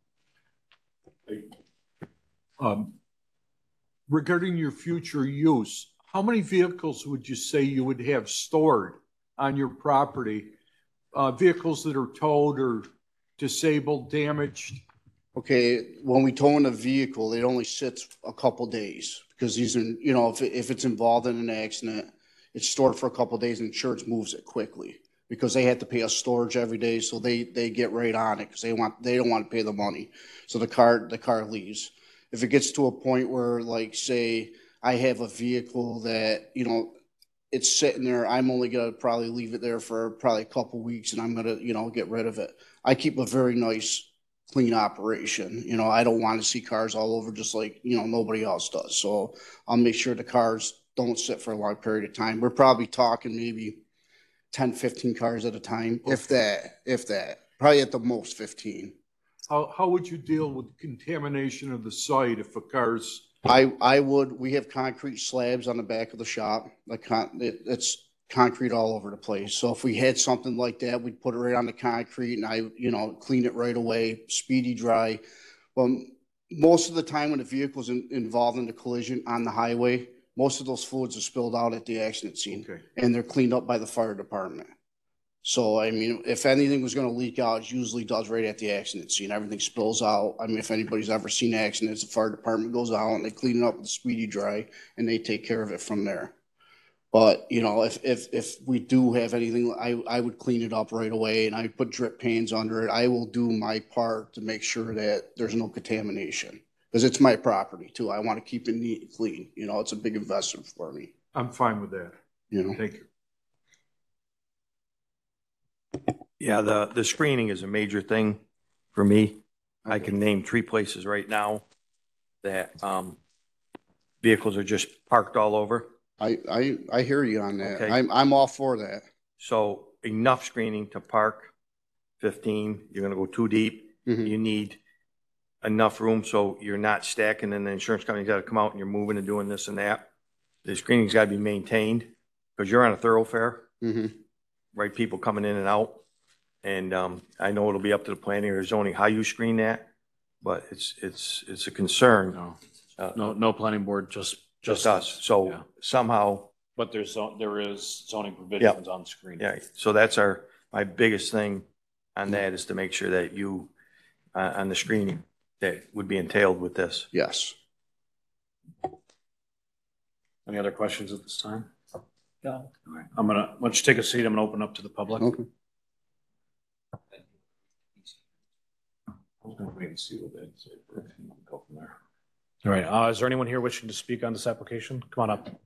Regarding your future use, how many vehicles would you say you would have stored on your property? Vehicles that are towed or disabled, damaged? Okay, when we tow in a vehicle, it only sits a couple days because these are, you know, if it's involved in an accident, it's stored for a couple days and insurance moves it quickly because they have to pay us storage every day. So they get right on it because they don't want to pay the money. So the car leaves. If it gets to a point where, like, say I have a vehicle that, you know, it's sitting there, I'm only going to probably leave it there for probably a couple weeks and I'm going to, you know, get rid of it. I keep a very nice, clean operation. You know, I don't want to see cars all over just like, you know, nobody else does. So I'll make sure the cars don't sit for a long period of time. We're probably talking maybe 10, 15 cars at a time, if that, probably at the most 15. How would you deal with contamination of the site if a car's? We have concrete slabs on the back of the shop. It's concrete all over the place. So if we had something like that, we'd put it right on the concrete and you know, clean it right away, speedy dry. Well, most of the time when the vehicle's involved in the collision on the highway, most of those fluids are spilled out at the accident scene. Okay. And they're cleaned up by the fire department. So, I mean, if anything was going to leak out, it usually does right at the accident scene. Everything spills out. I mean, if anybody's ever seen accidents, the fire department goes out and they clean it up with a speedy dry and they take care of it from there. But, you know, if we do have anything, I would clean it up right away and I put drip pans under it. I will do my part to make sure that there's no contamination because it's my property too. I want to keep it neat and clean. You know, it's a big investment for me. I'm fine with that. You know, Thank you. Yeah, the screening is a major thing for me. I can name 3 places right now that vehicles are just parked all over. I hear you on that. Okay. I'm all for that. So enough screening to park 15. You're going to go too deep. Mhm. You need enough room so you're not stacking and the insurance company's got to come out and you're moving and doing this and that. The screening's got to be maintained because you're on a thoroughfare, right? People coming in and out. And I know it'll be up to the planning or zoning how you screen that, but it's a concern. No planning board, just us. So yeah. somehow. But there is zoning provisions on screen. Yeah. So that's my biggest thing on that is to make sure that you, on the screening that would be entailed with this. Yes. Any other questions at this time? No. All right. Why don't you take a seat? I'm going to open up to the public. Okay. I was going to wait and see what they say. Go from there. All right. Is there anyone here wishing to speak on this application? Come on up.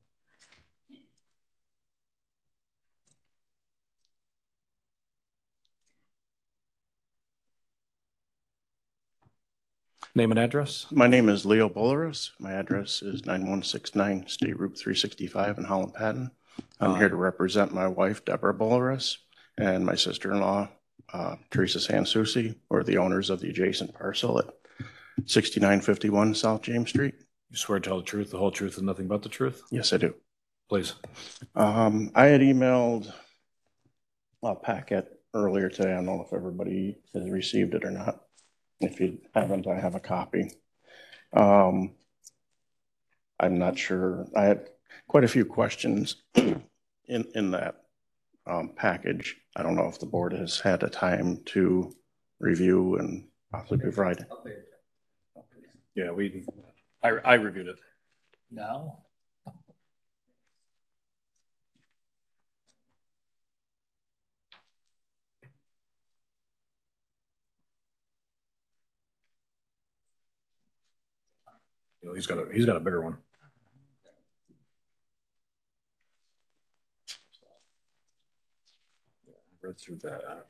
Name and address. My name is Leo Bolaris. My address is 9169 State Route 365 in Holland Patton. I'm here to represent my wife, Deborah Bolaris, and my sister-in-law, Teresa Sansucci, or the owners of the adjacent parcel at 6951 South James Street. You swear to tell the truth, the whole truth, and nothing but the truth? Yes, I do. Please. I had emailed a packet earlier today. I don't know if everybody has received it or not. If you haven't, I have a copy. I'm not sure. I had quite a few questions in that package. I don't know if the board has had a time to review and possibly provide. Yeah, I reviewed it. No. You know, he's got a bigger one. Read through that.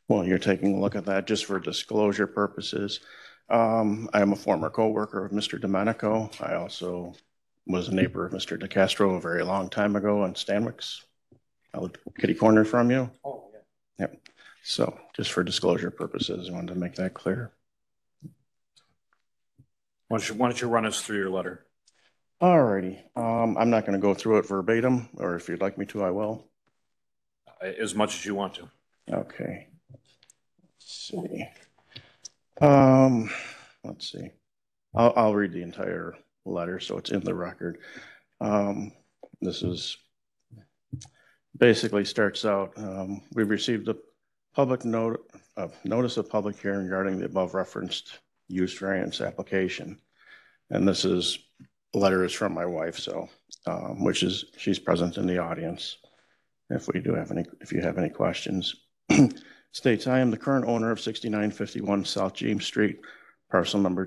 Well, you're taking a look at that just for disclosure purposes. I am a former co-worker of Mr. Domenico. I also was a neighbor of Mr. DeCastro a very long time ago on Stanwix. I lived kitty corner from you. Oh, yeah. Yep. So just for disclosure purposes, I wanted to make that clear. Why don't you run us through your letter? Alrighty. I'm not going to go through it verbatim, or if you'd like me to, I will. As much as you want to. Okay. Let's see. Let's see. I'll read the entire letter so it's in the record. This is basically starts out, we've received a public notice of public hearing regarding the above referenced use variance application. And this is, the letter is from my wife, so, she's present in the audience. If you have any questions. States, I am the current owner of 6951 South James Street, parcel number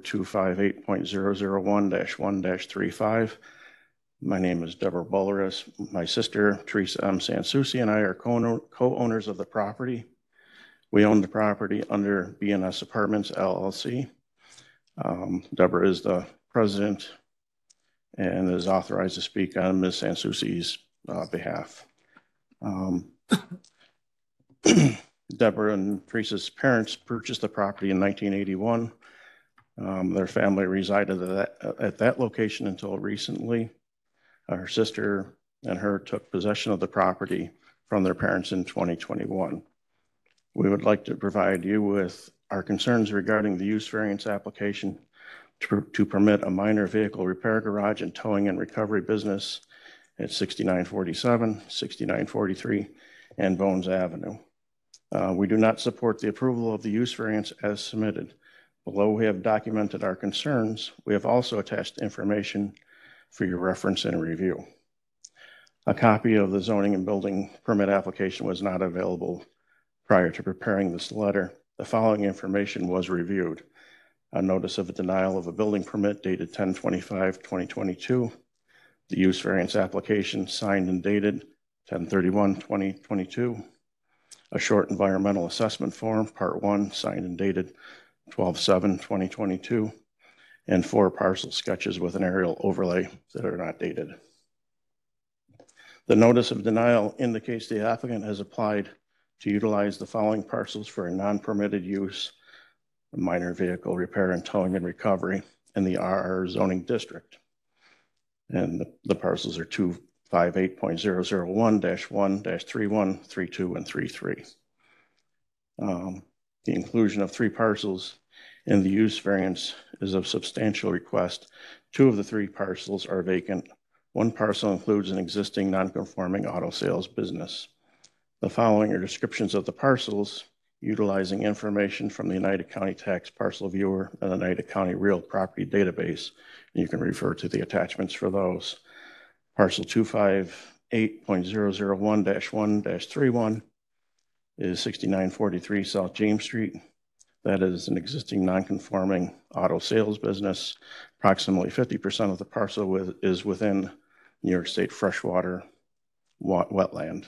258.001-1-35. My name is Deborah Bulleris. My sister, Teresa M. Sansucci, and I are co-owners of the property. We own the property under BNS Apartments, LLC. Deborah is the president and is authorized to speak on Ms. Sansucci's behalf. Deborah and Teresa's parents purchased the property in 1981. Their family resided at that location until recently. Her sister and her took possession of the property from their parents in 2021. We would like to provide you with our concerns regarding the use variance application to permit a minor vehicle repair garage and towing and recovery business at 6947, 6943, and Bones Avenue. We do not support the approval of the use variance as submitted. Although we have documented our concerns, we have also attached information for your reference and review. A copy of the zoning and building permit application was not available prior to preparing this letter. The following information was reviewed. A notice of a denial of a building permit dated 10/25/2022. The use variance application signed and dated 10/31/2022. A short environmental assessment form, part 1, signed and dated 12/7/2022. And 4 parcel sketches with an aerial overlay that are not dated. The notice of denial indicates the applicant has applied to utilize the following parcels for a non-permitted use, a minor vehicle repair and towing and recovery in the RR zoning district. And the parcels are 258.001-1-31, 32, and 33. The inclusion of 3 parcels in the use variance is of substantial request. 2 of the 3 parcels are vacant. 1 parcel includes an existing non-conforming auto sales business. The following are descriptions of the parcels utilizing information from the Oneida County Tax Parcel Viewer and the Oneida County Real Property Database. And you can refer to the attachments for those. Parcel 258.001-1-31 is 6943 South James Street. That is an existing non-conforming auto sales business. Approximately 50% of the parcel is within New York State freshwater wetland.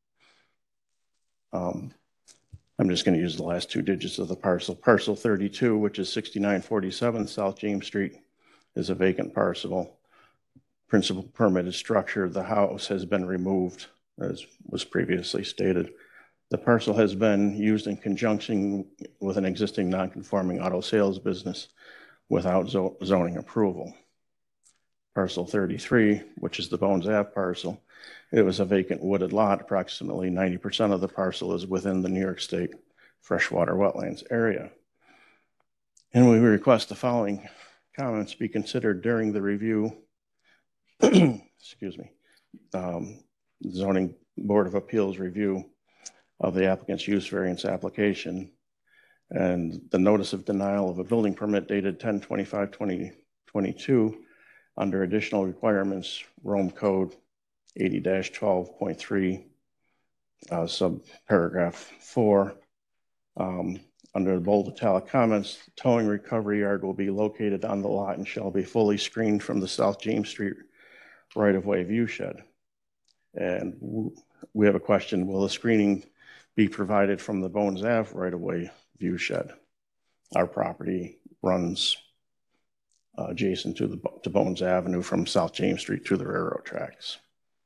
I'm just going to use the last 2 digits of the parcel. Parcel 32, which is 6947 South James Street, is a vacant parcel. Principal permitted structure, the house has been removed, as was previously stated. The parcel has been used in conjunction with an existing non-conforming auto sales business without zoning approval. Parcel 33, which is the Bones Ave parcel, it was a vacant wooded lot. Approximately 90% of the parcel is within the New York State freshwater wetlands area. And we request the following comments be considered during the review, excuse me, Zoning Board of Appeals review of the applicant's use variance application and the notice of denial of a building permit dated 10/25/2022 under additional requirements, Rome Code 80-12.3, subparagraph 4. Under the bold italic comments, the towing recovery yard will be located on the lot and shall be fully screened from the South James Street right-of-way view shed. And we have a question, will the screening be provided from the Bones Ave right-of-way view shed. Our property runs adjacent to Bones Avenue from South James Street to the railroad tracks.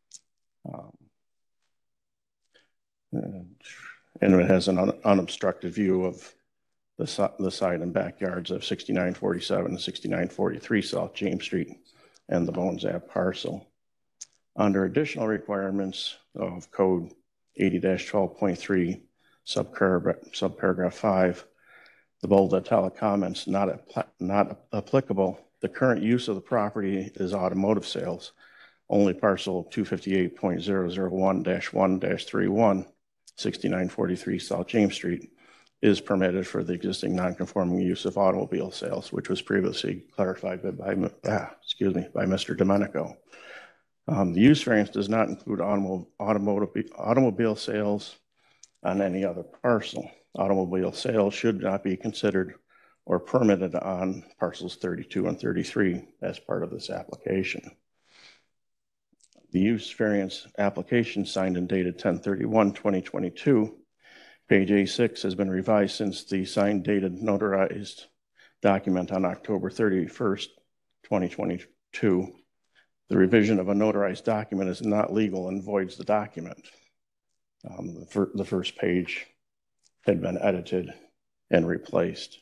And it has an unobstructed view of the side and backyards of 6947 and 6943 South James Street and the Bones Ave parcel. Under additional requirements of Code 80-12.3, subparagraph 5, the bold italic comments not applicable. The current use of the property is automotive sales. Only parcel 258.001-1-31, 6943 South James Street is permitted for the existing non-conforming use of automobile sales, which was previously clarified by Mr. Domenico. The use variance does not include automobile sales on any other parcel. Automobile sales should not be considered or permitted on parcels 32 and 33 as part of this application. The use variance application signed and dated 10/31/2022, page A6 has been revised since the signed dated notarized document on October 31st, 2022. The revision of a notarized document is not legal and voids the document. The first page had been edited and replaced.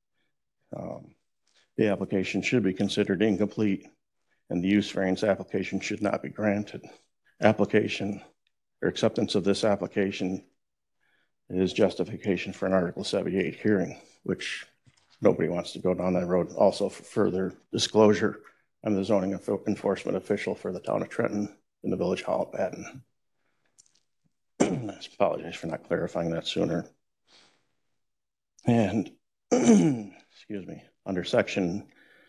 The application should be considered incomplete and the use variance application should not be granted. Application or acceptance of this application is justification for an Article 78 hearing, which nobody wants to go down that road. Also, for further disclosure, I'm the zoning enforcement official for the town of Trenton in the Village Hall of Baden. I apologize for not clarifying that sooner. And, excuse me, under section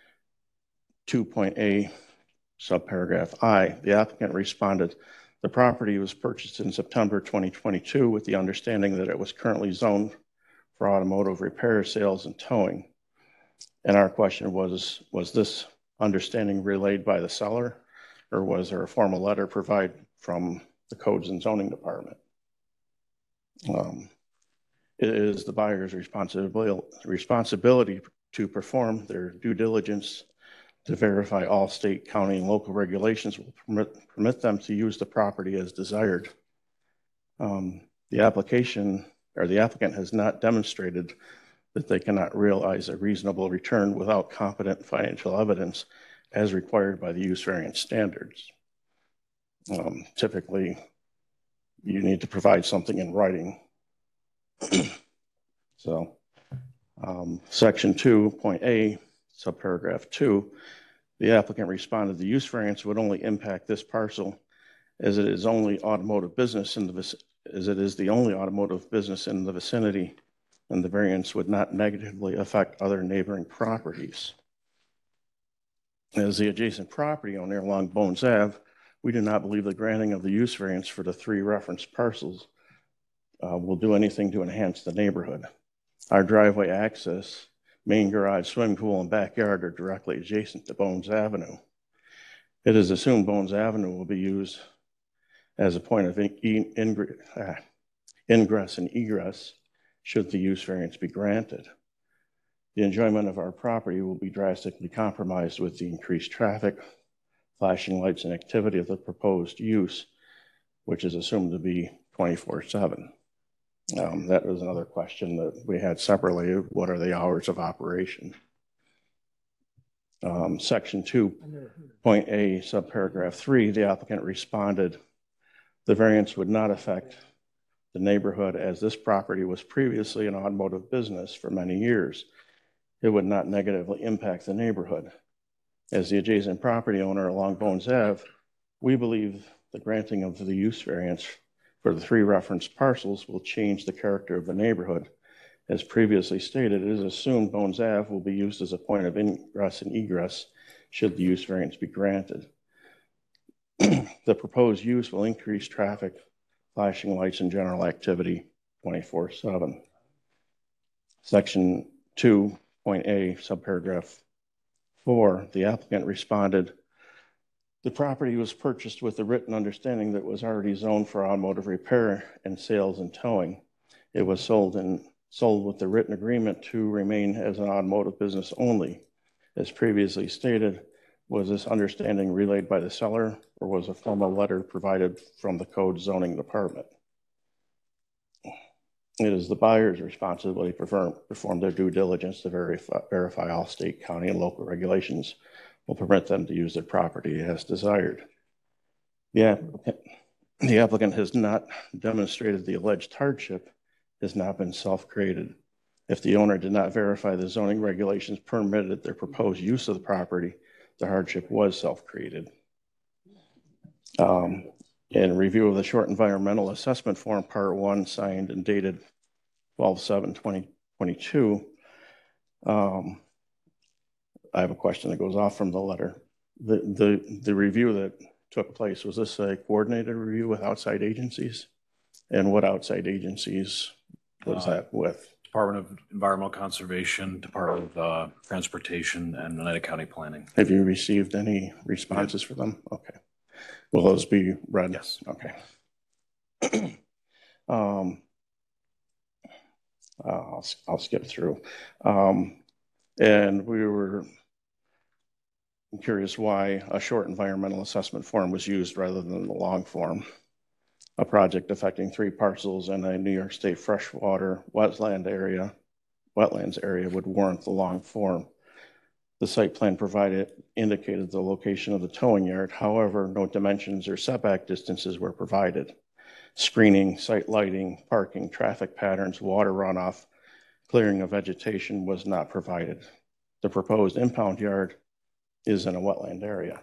2.A, subparagraph I, the applicant responded, the property was purchased in September 2022 with the understanding that it was currently zoned for automotive repair, sales, and towing. And our question was this understanding relayed by the seller, or was there a formal letter provided from the Codes and Zoning Department? It is the buyer's responsibility to perform their due diligence to verify all state, county, and local regulations will permit them to use the property as desired. The applicant has not demonstrated that they cannot realize a reasonable return without competent financial evidence as required by the use variance standards. Typically, you need to provide something in writing. So, section 2.A, subparagraph 2, the applicant responded the use variance would only impact this parcel as it is only automotive business in the the only automotive business in the vicinity, and the variance would not negatively affect other neighboring properties. As the adjacent property owner along Bones Ave, we do not believe the granting of the use variance for the 3 referenced parcels will do anything to enhance the neighborhood. Our driveway access, main garage, swimming pool, and backyard are directly adjacent to Bones Avenue. It is assumed Bones Avenue will be used as a point of ingress and egress should the use variance be granted. The enjoyment of our property will be drastically compromised with the increased traffic, flashing lights, and activity of the proposed use, which is assumed to be 24/7. That was another question that we had separately. What are the hours of operation? Section 2.A, subparagraph 3, the applicant responded, the variance would not affect the neighborhood as this property was previously an automotive business for many years. It would not negatively impact the neighborhood. As the adjacent property owner along Bones Ave, we believe the granting of the use variance for the 3 referenced parcels will change the character of the neighborhood. As previously stated, it is assumed Bones Ave will be used as a point of ingress and egress should the use variance be granted. The proposed use will increase traffic, flashing lights, and general activity 24/7. Section 2.A, subparagraph 4, the applicant responded, The property was purchased with the written understanding that it was already zoned for automotive repair and sales and towing. It was sold with the written agreement to remain as an automotive business only. As previously stated, was this understanding relayed by the seller, or was a formal letter provided from the code zoning department? It is the buyer's responsibility to perform their due diligence to verify all state, county, and local regulations will permit them to use their property as desired. The applicant has not demonstrated the alleged hardship has not been self-created. If the owner did not verify the zoning regulations permitted their proposed use of the property, the hardship was self-created. In review of the short environmental assessment form, part 1, signed and dated 12/7/2022, I have a question that goes off from the letter. The review that took place, was this a coordinated review with outside agencies? And what outside agencies was that with? Department of Environmental Conservation, Department of Transportation, and Oneida County Planning. Have you received any responses for them? Okay. Will those be read? Yes. Okay. I'll skip through. And we were curious why a short environmental assessment form was used rather than the long form. A project affecting 3 parcels in a New York State freshwater wetlands area would warrant the long form. The site plan indicated the location of the towing yard. However, no dimensions or setback distances were provided. Screening, site lighting, parking, traffic patterns, water runoff, clearing of vegetation was not provided. The proposed impound yard is in a wetland area.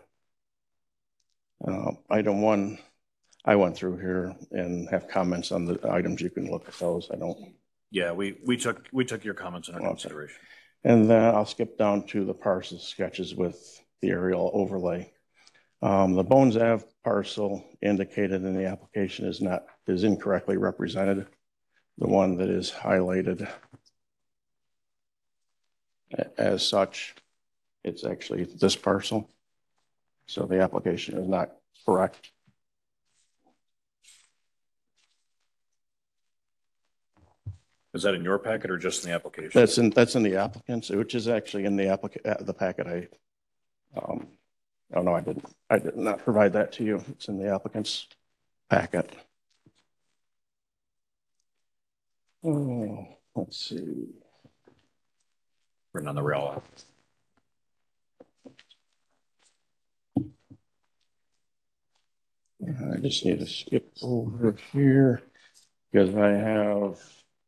Item 1, I went through here and have comments on the items. You can look at those. I don't. Yeah, we took your comments under consideration. And then I'll skip down to the parcel sketches with the aerial overlay. The Bones Ave parcel indicated in the application is incorrectly represented. The one that is highlighted as such, it's actually this parcel. So the application is not correct. Is that in your packet or just in the application? That's in the applicant's, which is actually in the packet. Oh no, I did not provide that to you. It's in the applicant's packet. Oh, let's see. Written on the rail. I just need to skip over here because I have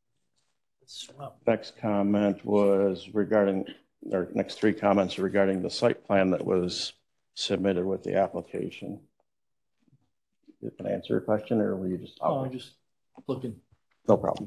next comment was regarding, or next 3 comments regarding the site plan that was submitted with the application. You can answer a question, or will you just? Oh, I'm just looking. No problem.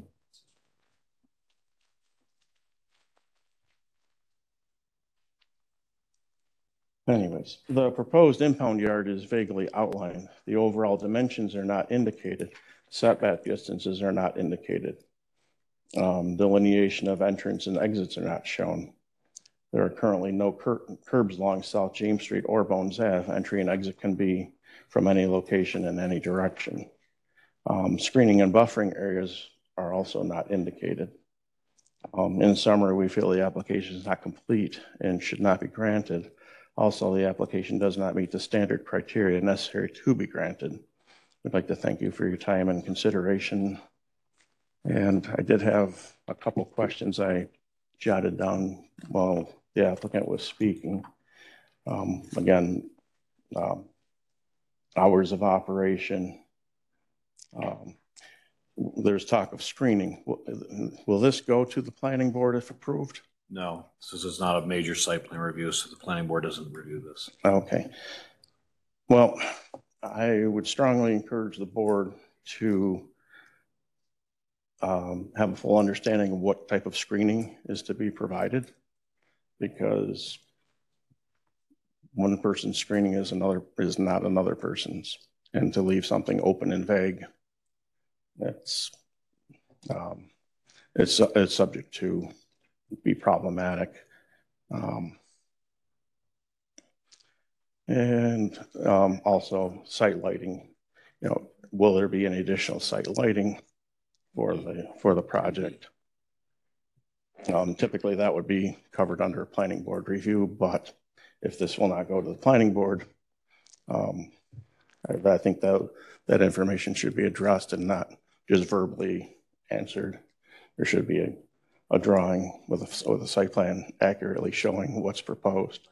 Anyways, the proposed impound yard is vaguely outlined. The overall dimensions are not indicated. Setback distances are not indicated. Delineation of entrance and exits are not shown. There are currently no curbs along South James Street or Bones Ave. Entry and exit can be from any location in any direction. Screening and buffering areas are also not indicated. In summary, we feel the application is not complete and should not be granted. Also, the application does not meet the standard criteria necessary to be granted. We'd like to thank you for your time and consideration. And I did have a couple questions I jotted down while the applicant was speaking. Again, hours of operation. There's talk of screening. Will this go to the planning board if approved? No, this is not a major site plan review, so the planning board doesn't review this. Okay. Well, I would strongly encourage the board to have a full understanding of what type of screening is to be provided, because one person's screening is not another person's, and to leave something open and vague, it's subject to be problematic. And also site lighting, will there be any additional site lighting for the project? Typically that would be covered under planning board review, but if this will not go to the planning board, I think that information should be addressed and not just verbally answered. There should be a drawing with a site plan accurately showing what's proposed.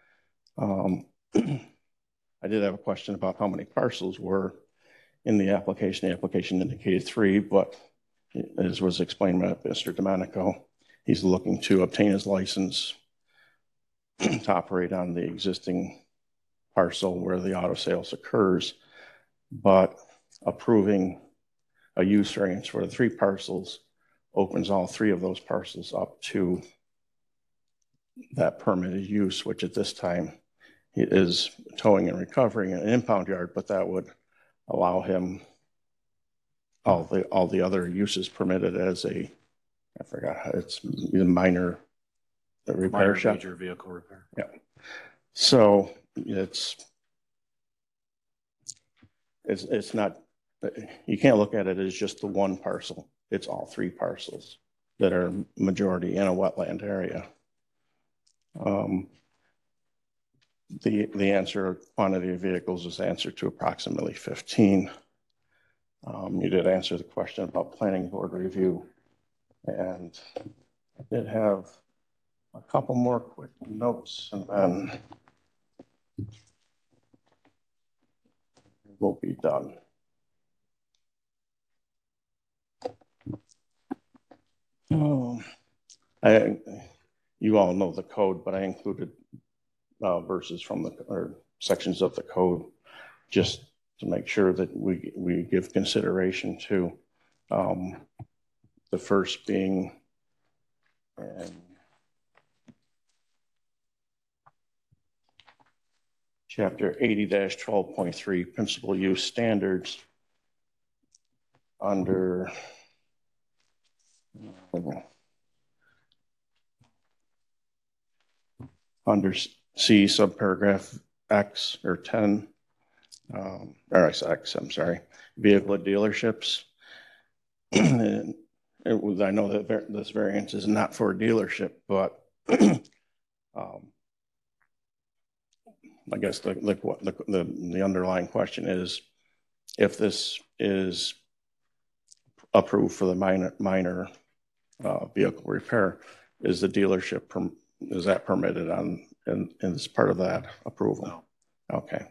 I did have a question about how many parcels were in the application. The application indicated 3, but as was explained by Mr. Domenico, he's looking to obtain his license to operate on the existing parcel where the auto sales occurs, but approving a use variance for the 3 parcels opens all 3 of those parcels up to that permitted use, which at this time is towing and recovering an impound yard, but that would allow him all the other uses permitted as I forgot, it's a minor repair shop. Major vehicle repair. Yeah. So it's not, you can't look at it as just the one parcel. It's all 3 parcels that are majority in a wetland area. The answer, quantity of vehicles, is answered to approximately 15. You did answer the question about planning board review, and I did have a couple more quick notes, and then we'll be done. You all know the code, but I included verses from or sections of the code just to make sure that we give consideration to the first being Chapter 80-12.3 Principal Use Standards under C subparagraph X or 10, or X, I'm sorry, vehicle dealerships. And I know that this variance is not for a dealership, but I guess the underlying question is, if this is approved for the minor vehicle repair, is the dealership is that permitted in this part of that approval? No. Okay.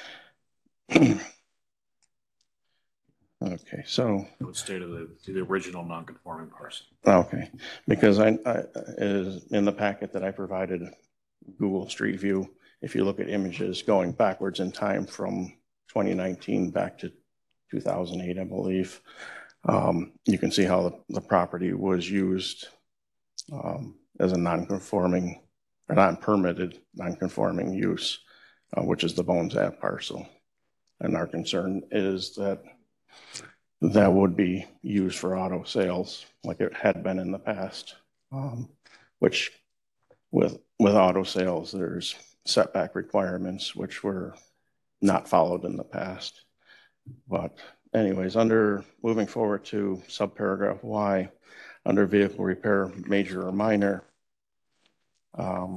Okay, so It would stay to the original non-conforming parcel. okay, because I is in the packet that I provided, Google Street View, if you look at images going backwards in time from 2019 back to 2008, I believe, you can see how the property was used as a non-conforming or non-permitted non-conforming use, which is the Bones Ave parcel. And our concern is that would be used for auto sales like it had been in the past, which with auto sales, there's setback requirements which were not followed in the past. But anyways, moving forward to subparagraph Y, under vehicle repair, major or minor, I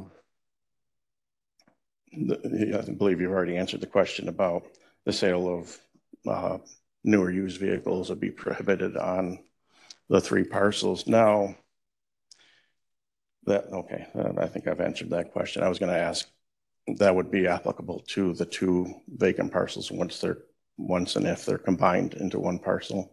believe you've already answered the question about the sale of newer used vehicles would be prohibited on the 3 parcels. Now, I think I've answered that question. I was going to ask, that would be applicable to the 2 vacant parcels once and if they're combined into one parcel.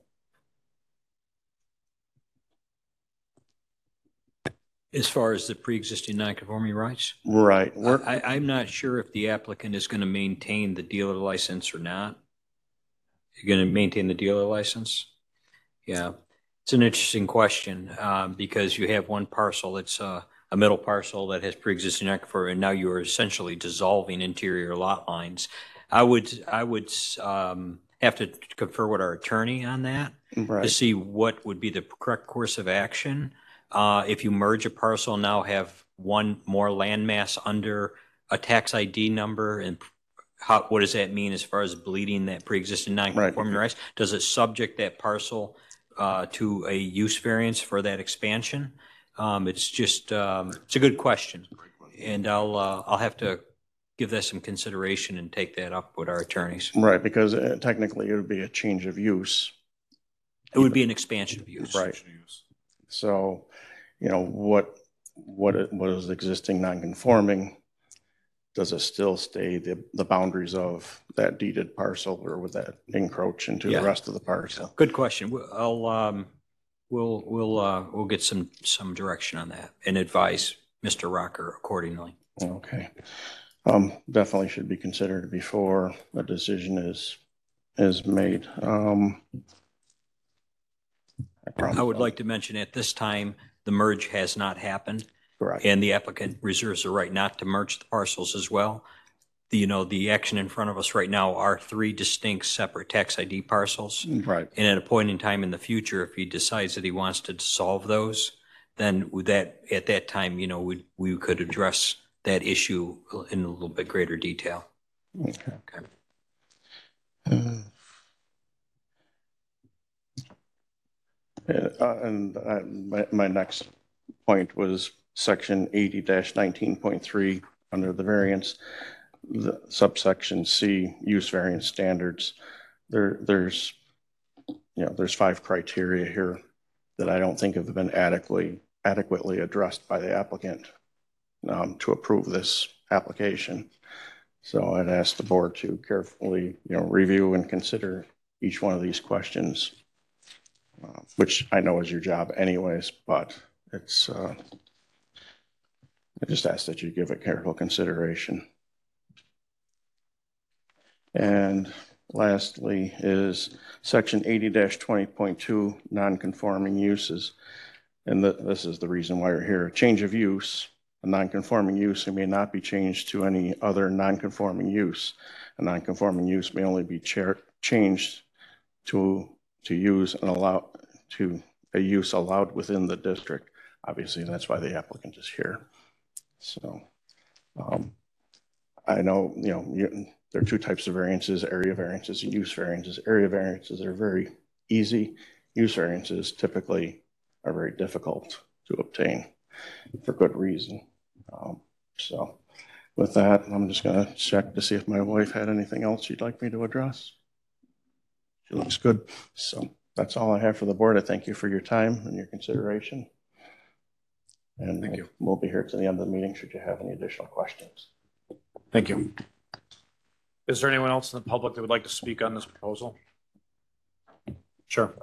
As far as the pre-existing non-conforming rights? Right. I'm not sure if the applicant is going to maintain the dealer license or not. You're going to maintain the dealer license? Yeah. It's an interesting question because you have one parcel that's a middle parcel that has pre-existing non-conforming, and now you are essentially dissolving interior lot lines. I would have to confer with our attorney on that to see what would be the correct course of action. If you merge a parcel, now have one more landmass under a tax ID number and what does that mean as far as bleeding that pre-existing non-conforming rights? Does it subject that parcel to a use variance for that expansion? It's just, it's a good question. And I'll have to give that some consideration and take that up with our attorneys. Right, because technically it would be a change of use. It would be an expansion of use. Right. So, you know, what is existing non-conforming? Does it still stay the boundaries of that deeded parcel, or would that encroach into the rest of the parcel? Good question. We'll get some direction on that and advise Mr. Rocker accordingly. Okay. Definitely should be considered before a decision is made. I would like to mention at this time, the merge has not happened. Correct. And the applicant reserves the right not to merge the parcels as well. The action in front of us right now are 3 distinct separate tax ID parcels. Right. And at a point in time in the future, if he decides that he wants to solve those, then at that time, we could address that issue in a little bit greater detail. Okay. My next point was section 80-19.3 under the variance, the subsection C, use variance standards. There's 5 criteria here that I don't think have been adequately addressed by the applicant to approve this application. So I'd ask the board to carefully, review and consider each one of these questions, which I know is your job anyways, but it's, I just ask that you give it careful consideration. And lastly is section 80-20.2, non-conforming uses. And this is the reason why we're here. Change of use, a non-conforming use may not be changed to any other non-conforming use. A non-conforming use may only be changed to use and allow to a use allowed within the district. Obviously, that's why the applicant is here. So I know, there are 2 types of variances, area variances and use variances. Area variances are very easy. Use variances typically are very difficult to obtain for good reason. So with that, I'm just going to check to see if my wife had anything else she'd like me to address. She looks good. So that's all I have for the board. I thank you for your time and your consideration. And thank you. We'll be here to the end of the meeting should you have any additional questions. Thank you. Is there anyone else in the public that would like to speak on this proposal? Sure.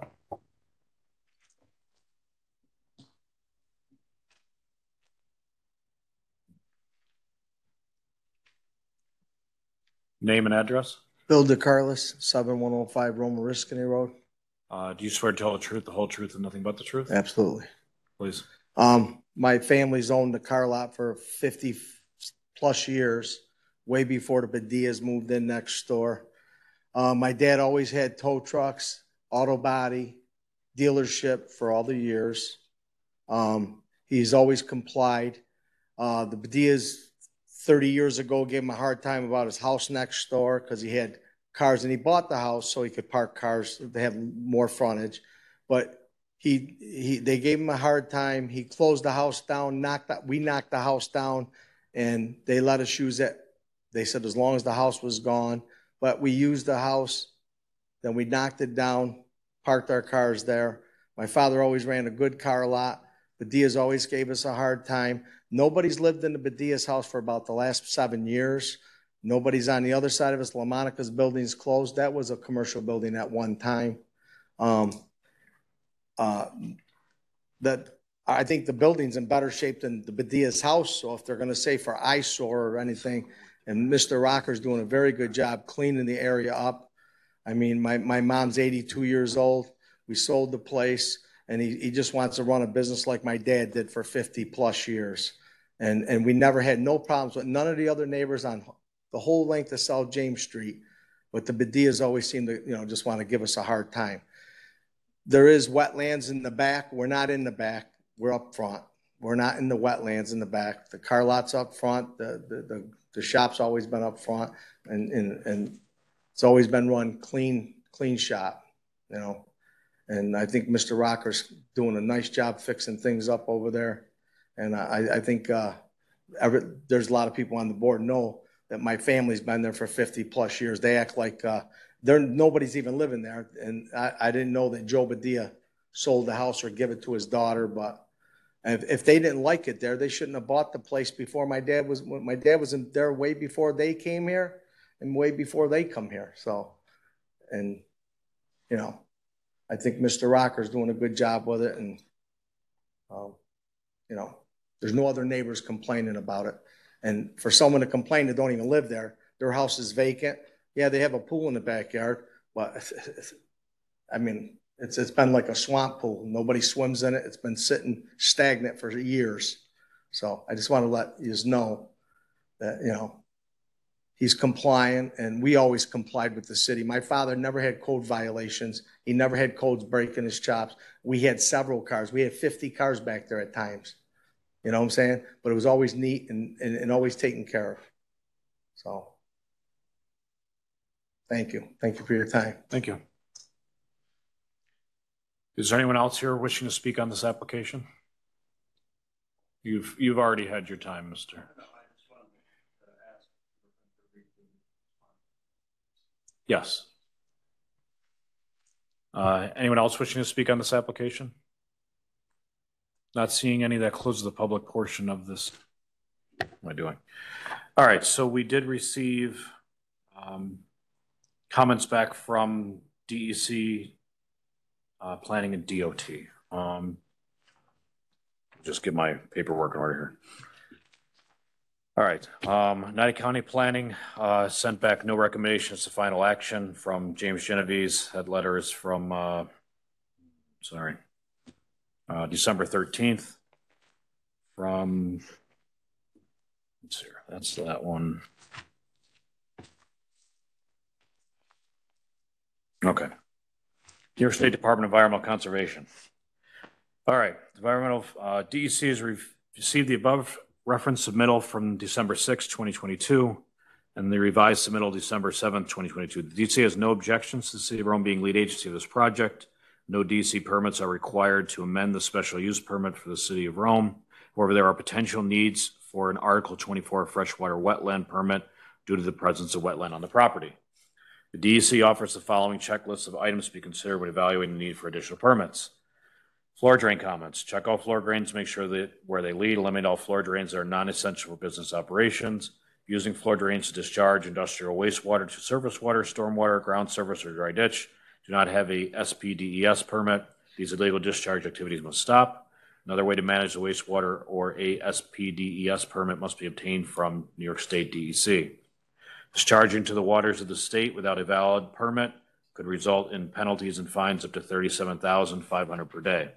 Name and address? Bill DeCarlis, 7105 Roma Riscany Road. Do you swear to tell the truth, the whole truth, and nothing but the truth? Absolutely. Please. My family's owned the car lot for 50 plus years, way before the Badillas moved in next door. My dad always had tow trucks, auto body, dealership for all the years. He's always complied. The Badillas 30 years ago gave him a hard time about his house next door because he had cars, and he bought the house so he could park cars to have more frontage. But they gave him a hard time. He closed the house down, we knocked the house down, and they let us use it. They said as long as the house was gone. But we used the house, then we knocked it down, parked our cars there. My father always ran a good car lot. Badillas always gave us a hard time. Nobody's lived in the Badillas house for about the last 7 years. Nobody's on the other side of us. La Monica's building's closed. That was a commercial building at one time. That I think the building's in better shape than the Badillas house. So if they're going to say for eyesore or anything, and Mr. Rocker's doing a very good job cleaning the area up. I mean, my mom's 82 years old. We sold the place, and he just wants to run a business like my dad did for 50 plus years. And we never had no problems with none of the other neighbors on the whole length of South James Street. But the Badillas always seem to, just want to give us a hard time. There is wetlands in the back. We're not in the back. We're up front. We're not in the wetlands in the back. The car lot's up front. The The shop's always been up front, and it's always been run clean shop, you know. And I think Mr. Rocker's doing a nice job fixing things up over there. And I think there's a lot of people on the board know that my family's been there for 50 plus years. They act like nobody's even living there. And I didn't know that Joe Badia sold the house or give it to his daughter. But if they didn't like it there, they shouldn't have bought the place before my dad was in there way before they came here and way before they come here. So, and, you know, I think Mr. Rocker's doing a good job with it. And, you know, there's no other neighbors complaining about it. And for someone to complain that don't even live there, their house is vacant. Yeah, they have a pool in the backyard, but I mean, it's been like a swamp pool. Nobody swims in it. It's been sitting stagnant for years. So I just want to let you know that, you know, he's compliant, and we always complied with the city. My father never had code violations. He never had codes breaking his chops. We had several cars. We had 50 cars back there at times. You know what I'm saying? But it was always neat and always taken care of. So, thank you. Thank you for your time. Thank you. Is there anyone else here wishing to speak on this application? You've already had your time, Mr. Yes. Anyone else wishing to speak on this application? Not seeing any. That closes the public portion of this. What am I doing? All right, so we did receive comments back from DEC, Planning, and DOT. Just get my paperwork in order here. All right, Oneida County Planning sent back no recommendations to final action from James Genovese. Had letters from, December 13th from, let's see here, that's that one. Okay. New York State Department of Environmental Conservation. All right, DEC has received the above reference submittal from December 6, 2022, and the revised submittal December 7, 2022. The DEC has no objections to the City of Rome being lead agency of this project. No DEC permits are required to amend the special use permit for the City of Rome. However, there are potential needs for an Article 24 freshwater wetland permit due to the presence of wetland on the property. The DEC offers the following checklist of items to be considered when evaluating the need for additional permits. Floor drain comments. Check all floor drains to make sure that where they lead, eliminate all floor drains that are non-essential for business operations. Using floor drains to discharge industrial wastewater to surface water, stormwater, ground surface, or dry ditch. Do not have a SPDES permit. These illegal discharge activities must stop. Another way to manage the wastewater or a SPDES permit must be obtained from New York State DEC. Discharging to the waters of the state without a valid permit could result in penalties and fines up to $37,500 per day.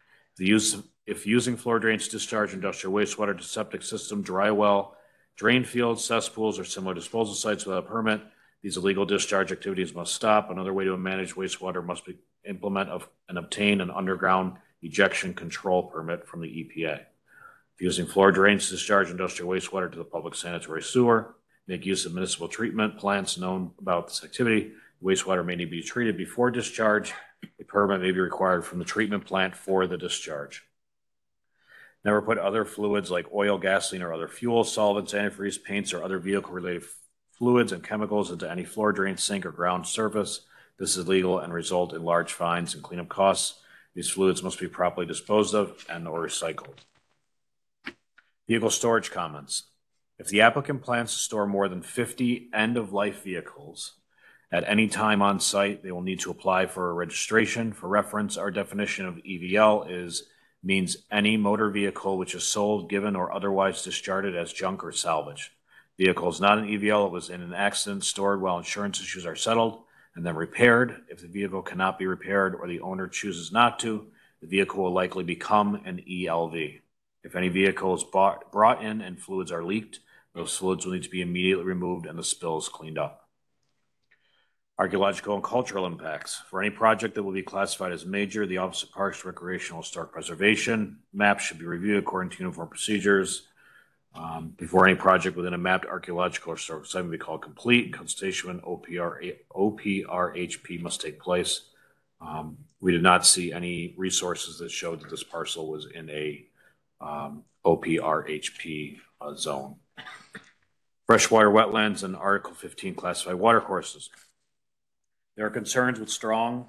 If using floor drains to discharge industrial wastewater to septic system, dry well, drain fields, cesspools, or similar disposal sites without a permit, these illegal discharge activities must stop. Another way to manage wastewater must be implement and obtain an underground ejection control permit from the EPA. If using floor drains to discharge industrial wastewater to the public sanitary sewer, make use of municipal treatment plants known about this activity. Wastewater may need to be treated before discharge. A permit may be required from the treatment plant for the discharge. Never put other fluids like oil, gasoline, or other fuels, solvents, antifreeze, paints, or other vehicle-related fluids and chemicals into any floor drain, sink, or ground surface. This is illegal and result in large fines and cleanup costs. These fluids must be properly disposed of and or recycled. Vehicle storage comments. If the applicant plans to store more than 50 end-of-life vehicles at any time on site, they will need to apply for a registration. For reference, our definition of EVL means any motor vehicle which is sold, given, or otherwise discharged as junk or salvage. Vehicle is not an EVL. It was in an accident, stored while insurance issues are settled, and then repaired. If the vehicle cannot be repaired or the owner chooses not to, the vehicle will likely become an ELV. If any vehicle is brought in and fluids are leaked, those fluids will need to be immediately removed and the spills cleaned up. Archaeological and cultural impacts. For any project that will be classified as major, the Office of Parks, Recreational, and Historic Preservation map should be reviewed according to uniform procedures. Before any project within a mapped archaeological or historical site may be called complete, consultation with OPRHP must take place. We did not see any resources that showed that this parcel was in a OPRHP zone. Freshwater wetlands and Article 15 classified watercourses. There are concerns with storing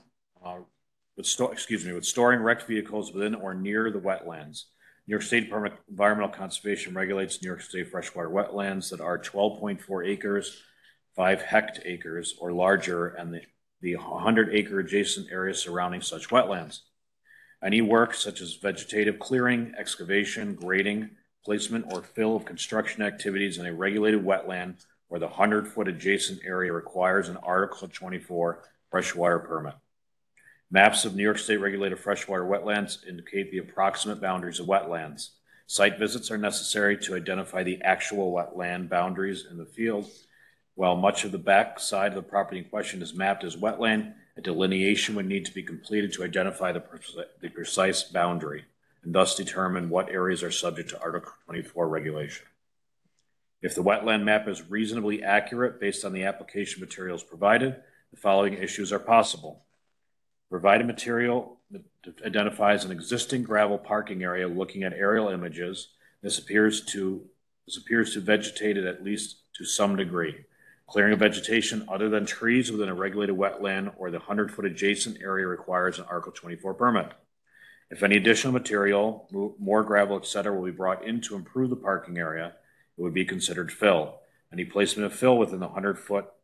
wrecked vehicles within or near the wetlands. New York State Department of Environmental Conservation regulates New York State freshwater wetlands that are 12.4 acres, 5 hectares or larger, and the 100-acre adjacent area surrounding such wetlands. Any work such as vegetative clearing, excavation, grading, placement, or fill of construction activities in a regulated wetland or the 100-foot adjacent area requires an Article 24 freshwater permit. Maps of New York State regulated freshwater wetlands indicate the approximate boundaries of wetlands. Site visits are necessary to identify the actual wetland boundaries in the field. While much of the back side of the property in question is mapped as wetland, a delineation would need to be completed to identify the precise boundary and thus determine what areas are subject to Article 24 regulation. If the wetland map is reasonably accurate based on the application materials provided, the following issues are possible. Provided material that identifies an existing gravel parking area looking at aerial images. This appears to vegetated at least to some degree. Clearing of vegetation other than trees within a regulated wetland or the 100-foot adjacent area requires an Article 24 permit. If any additional material, more gravel, etc., will be brought in to improve the parking area, it would be considered fill. Any placement of fill within the 100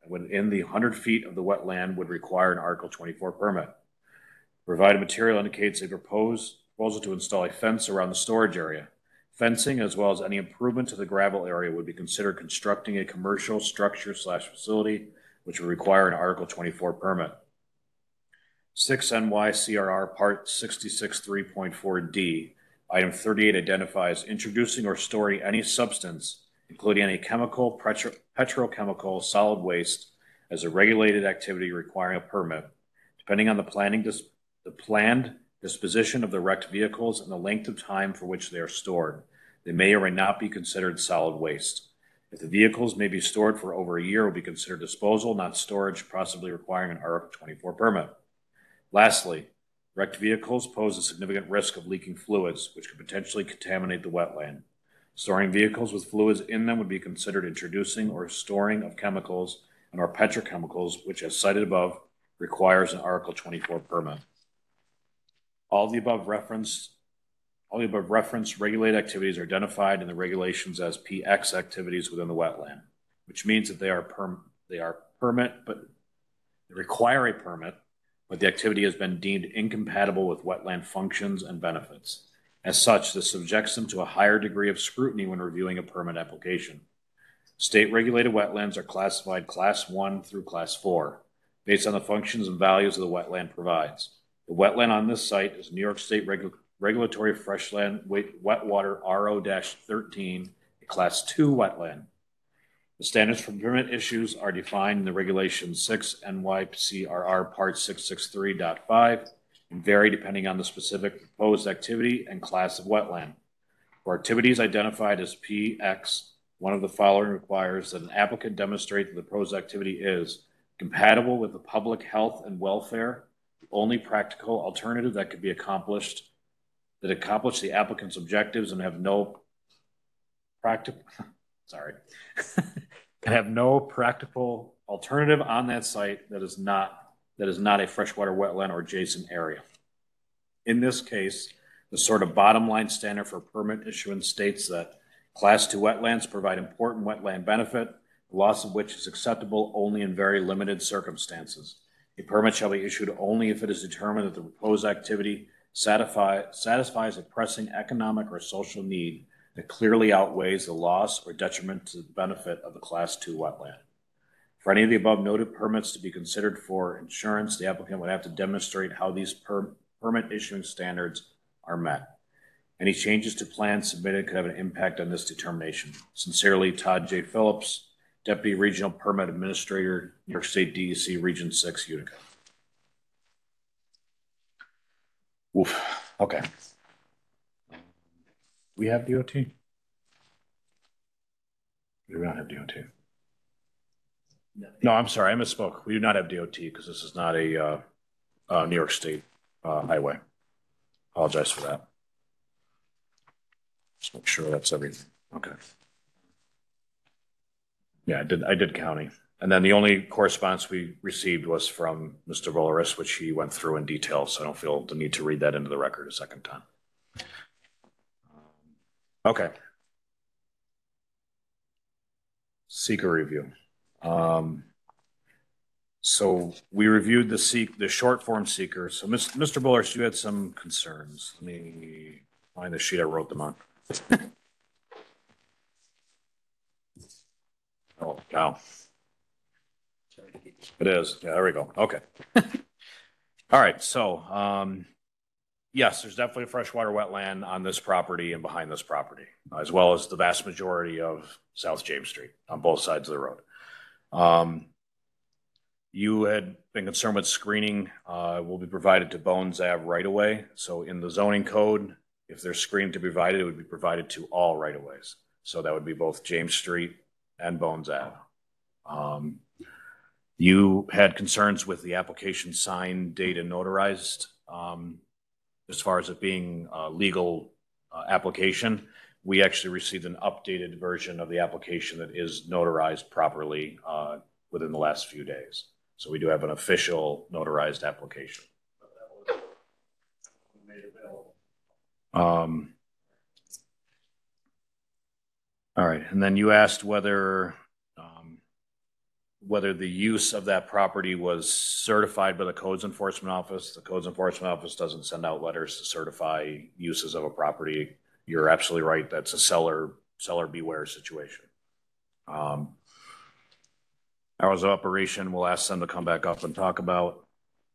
feet of the wetland would require an Article 24 permit. Provided material indicates a proposal to install a fence around the storage area. Fencing, as well as any improvement to the gravel area, would be considered constructing a commercial structure/facility, which would require an Article 24 permit. 6 NYCRR Part 66.3.4D, Item 38 identifies introducing or storing any substance, including any chemical, petrochemical, solid waste, as a regulated activity requiring a permit, depending on the planned disposition of the wrecked vehicles and the length of time for which they are stored. They may or may not be considered solid waste. If the vehicles may be stored for over a year, it will be considered disposal, not storage, possibly requiring an Article 24 permit. Lastly, wrecked vehicles pose a significant risk of leaking fluids, which could potentially contaminate the wetland. Storing vehicles with fluids in them would be considered introducing or storing of chemicals and or petrochemicals, which, as cited above, requires an Article 24 permit. All the above referenced regulated activities are identified in the regulations as PX activities within the wetland, which means that they require a permit, but the activity has been deemed incompatible with wetland functions and benefits. As such, this subjects them to a higher degree of scrutiny when reviewing a permit application. State-regulated wetlands are classified Class 1 through Class 4, based on the functions and values the wetland provides. The wetland on this site is New York State Regulatory Freshland Wetwater RO-13, a Class 2 wetland. The standards for permit issues are defined in the Regulation 6 NYCRR Part 663.5 and vary depending on the specific proposed activity and class of wetland. For activities identified as PX, one of the following requires that an applicant demonstrate that the proposed activity is compatible with the public health and welfare, the only practical alternative that could be accomplished, that accomplish the applicant's objectives and have no practical alternative on that site that is not a freshwater wetland or adjacent area. In this case, the sort of bottom line standard for permit issuance states that Class 2 wetlands provide important wetland benefit, the loss of which is acceptable only in very limited circumstances. A permit shall be issued only if it is determined that the proposed activity satisfies a pressing economic or social need that clearly outweighs the loss or detriment to the benefit of the Class 2 wetland. For any of the above noted permits to be considered for insurance, the applicant would have to demonstrate how these permit issuing standards are met. Any changes to plans submitted could have an impact on this determination. Sincerely, Todd J. Phillips, Deputy Regional Permit Administrator, New York State DEC Region 6, Utica. Oof. Okay. We have DOT. do we not have DOT? No, I'm sorry, I misspoke. We do not have DOT because this is not a New York State highway. Apologize for that. Just make sure that's everything. Okay. Yeah, I did county. And then the only correspondence we received was from Mr. Volaris, which he went through in detail, so I don't feel the need to read that into the record a second time. Okay. Seeker review. So we reviewed the short form seeker. So Mr. Volaris, you had some concerns. Let me find the sheet I wrote them on. Oh, wow. It is. Yeah, there we go. Okay. All right. So, yes, there's definitely a freshwater wetland on this property and behind this property, as well as the vast majority of South James Street on both sides of the road. You had been concerned with screening will be provided to Bones Ave right away. So in the zoning code, if there's screening to be provided, it would be provided to all right of ways. So that would be both James Street and Bones Ave. You had concerns with the application signed, dated, notarized. As far as it being a legal application, we actually received an updated version of the application that is notarized properly within the last few days. So we do have an official notarized application. All right, and then you asked whether the use of that property was certified by the Codes Enforcement Office. The Codes Enforcement Office doesn't send out letters to certify uses of a property. You're absolutely right. That's a seller beware situation. Hours of operation, we'll ask them to come back up and talk about.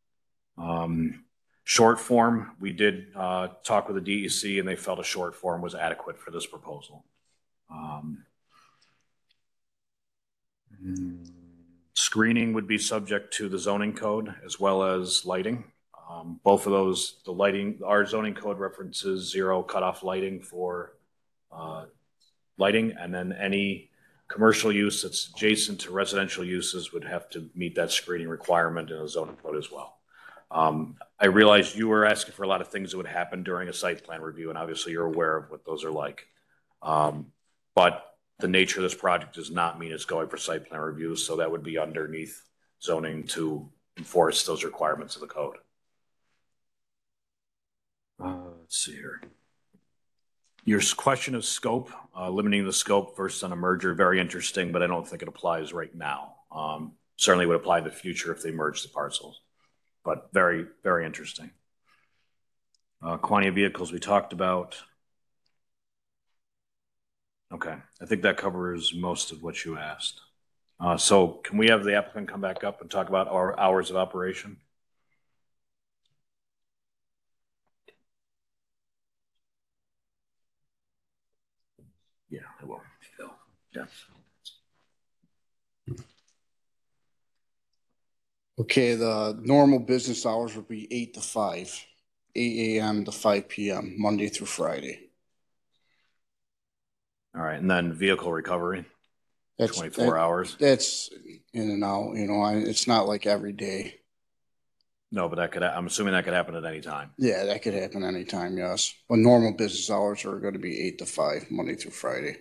Short form, we did talk with the DEC and they felt a short form was adequate for this proposal. Screening would be subject to the zoning code as well as lighting. Both of those, the lighting, our zoning code references 0 cutoff lighting for lighting, and then any commercial use that's adjacent to residential uses would have to meet that screening requirement in the zoning code as well. I realized you were asking for a lot of things that would happen during a site plan review, and obviously you're aware of what those are like. But the nature of this project does not mean it's going for site plan review, so that would be underneath zoning to enforce those requirements of the code. Let's see here. Your question of scope, limiting the scope versus on a merger, very interesting, but I don't think it applies right now. Certainly would apply in the future if they merge the parcels, but very, very interesting. Quantity of vehicles we talked about. Okay, I think that covers most of what you asked. So can we have the applicant come back up and talk about our hours of operation? Yeah, I will. Yeah. Okay, the normal business hours would be 8 to 5, 8 a.m. to 5 p.m., Monday through Friday. All right, and then vehicle recovery, 24 hours. That's in and out, it's not like every day. No, but I'm assuming that could happen at any time. Yeah, that could happen anytime, yes. But normal business hours are going to be 8 to 5, Monday through Friday.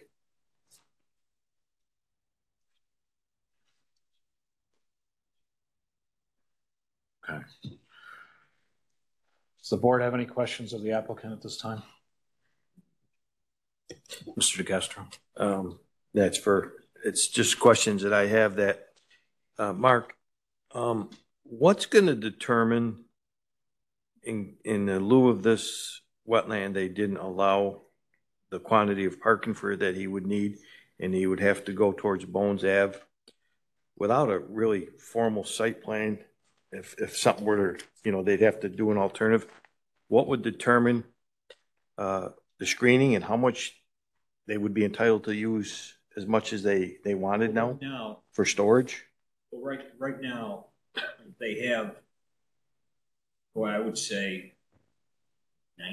Okay. Does the board have any questions of the applicant at this time? Mr. DeCastro? It's just questions that I have that, Mark, what's going to determine in the lieu of this wetland, they didn't allow the quantity of parking for that he would need, and he would have to go towards Bones Ave without a really formal site plan. If something were to, they'd have to do an alternative. What would determine the screening and how much they would be entitled to use as much as they wanted now for storage? Well, right now, they have, well, I would say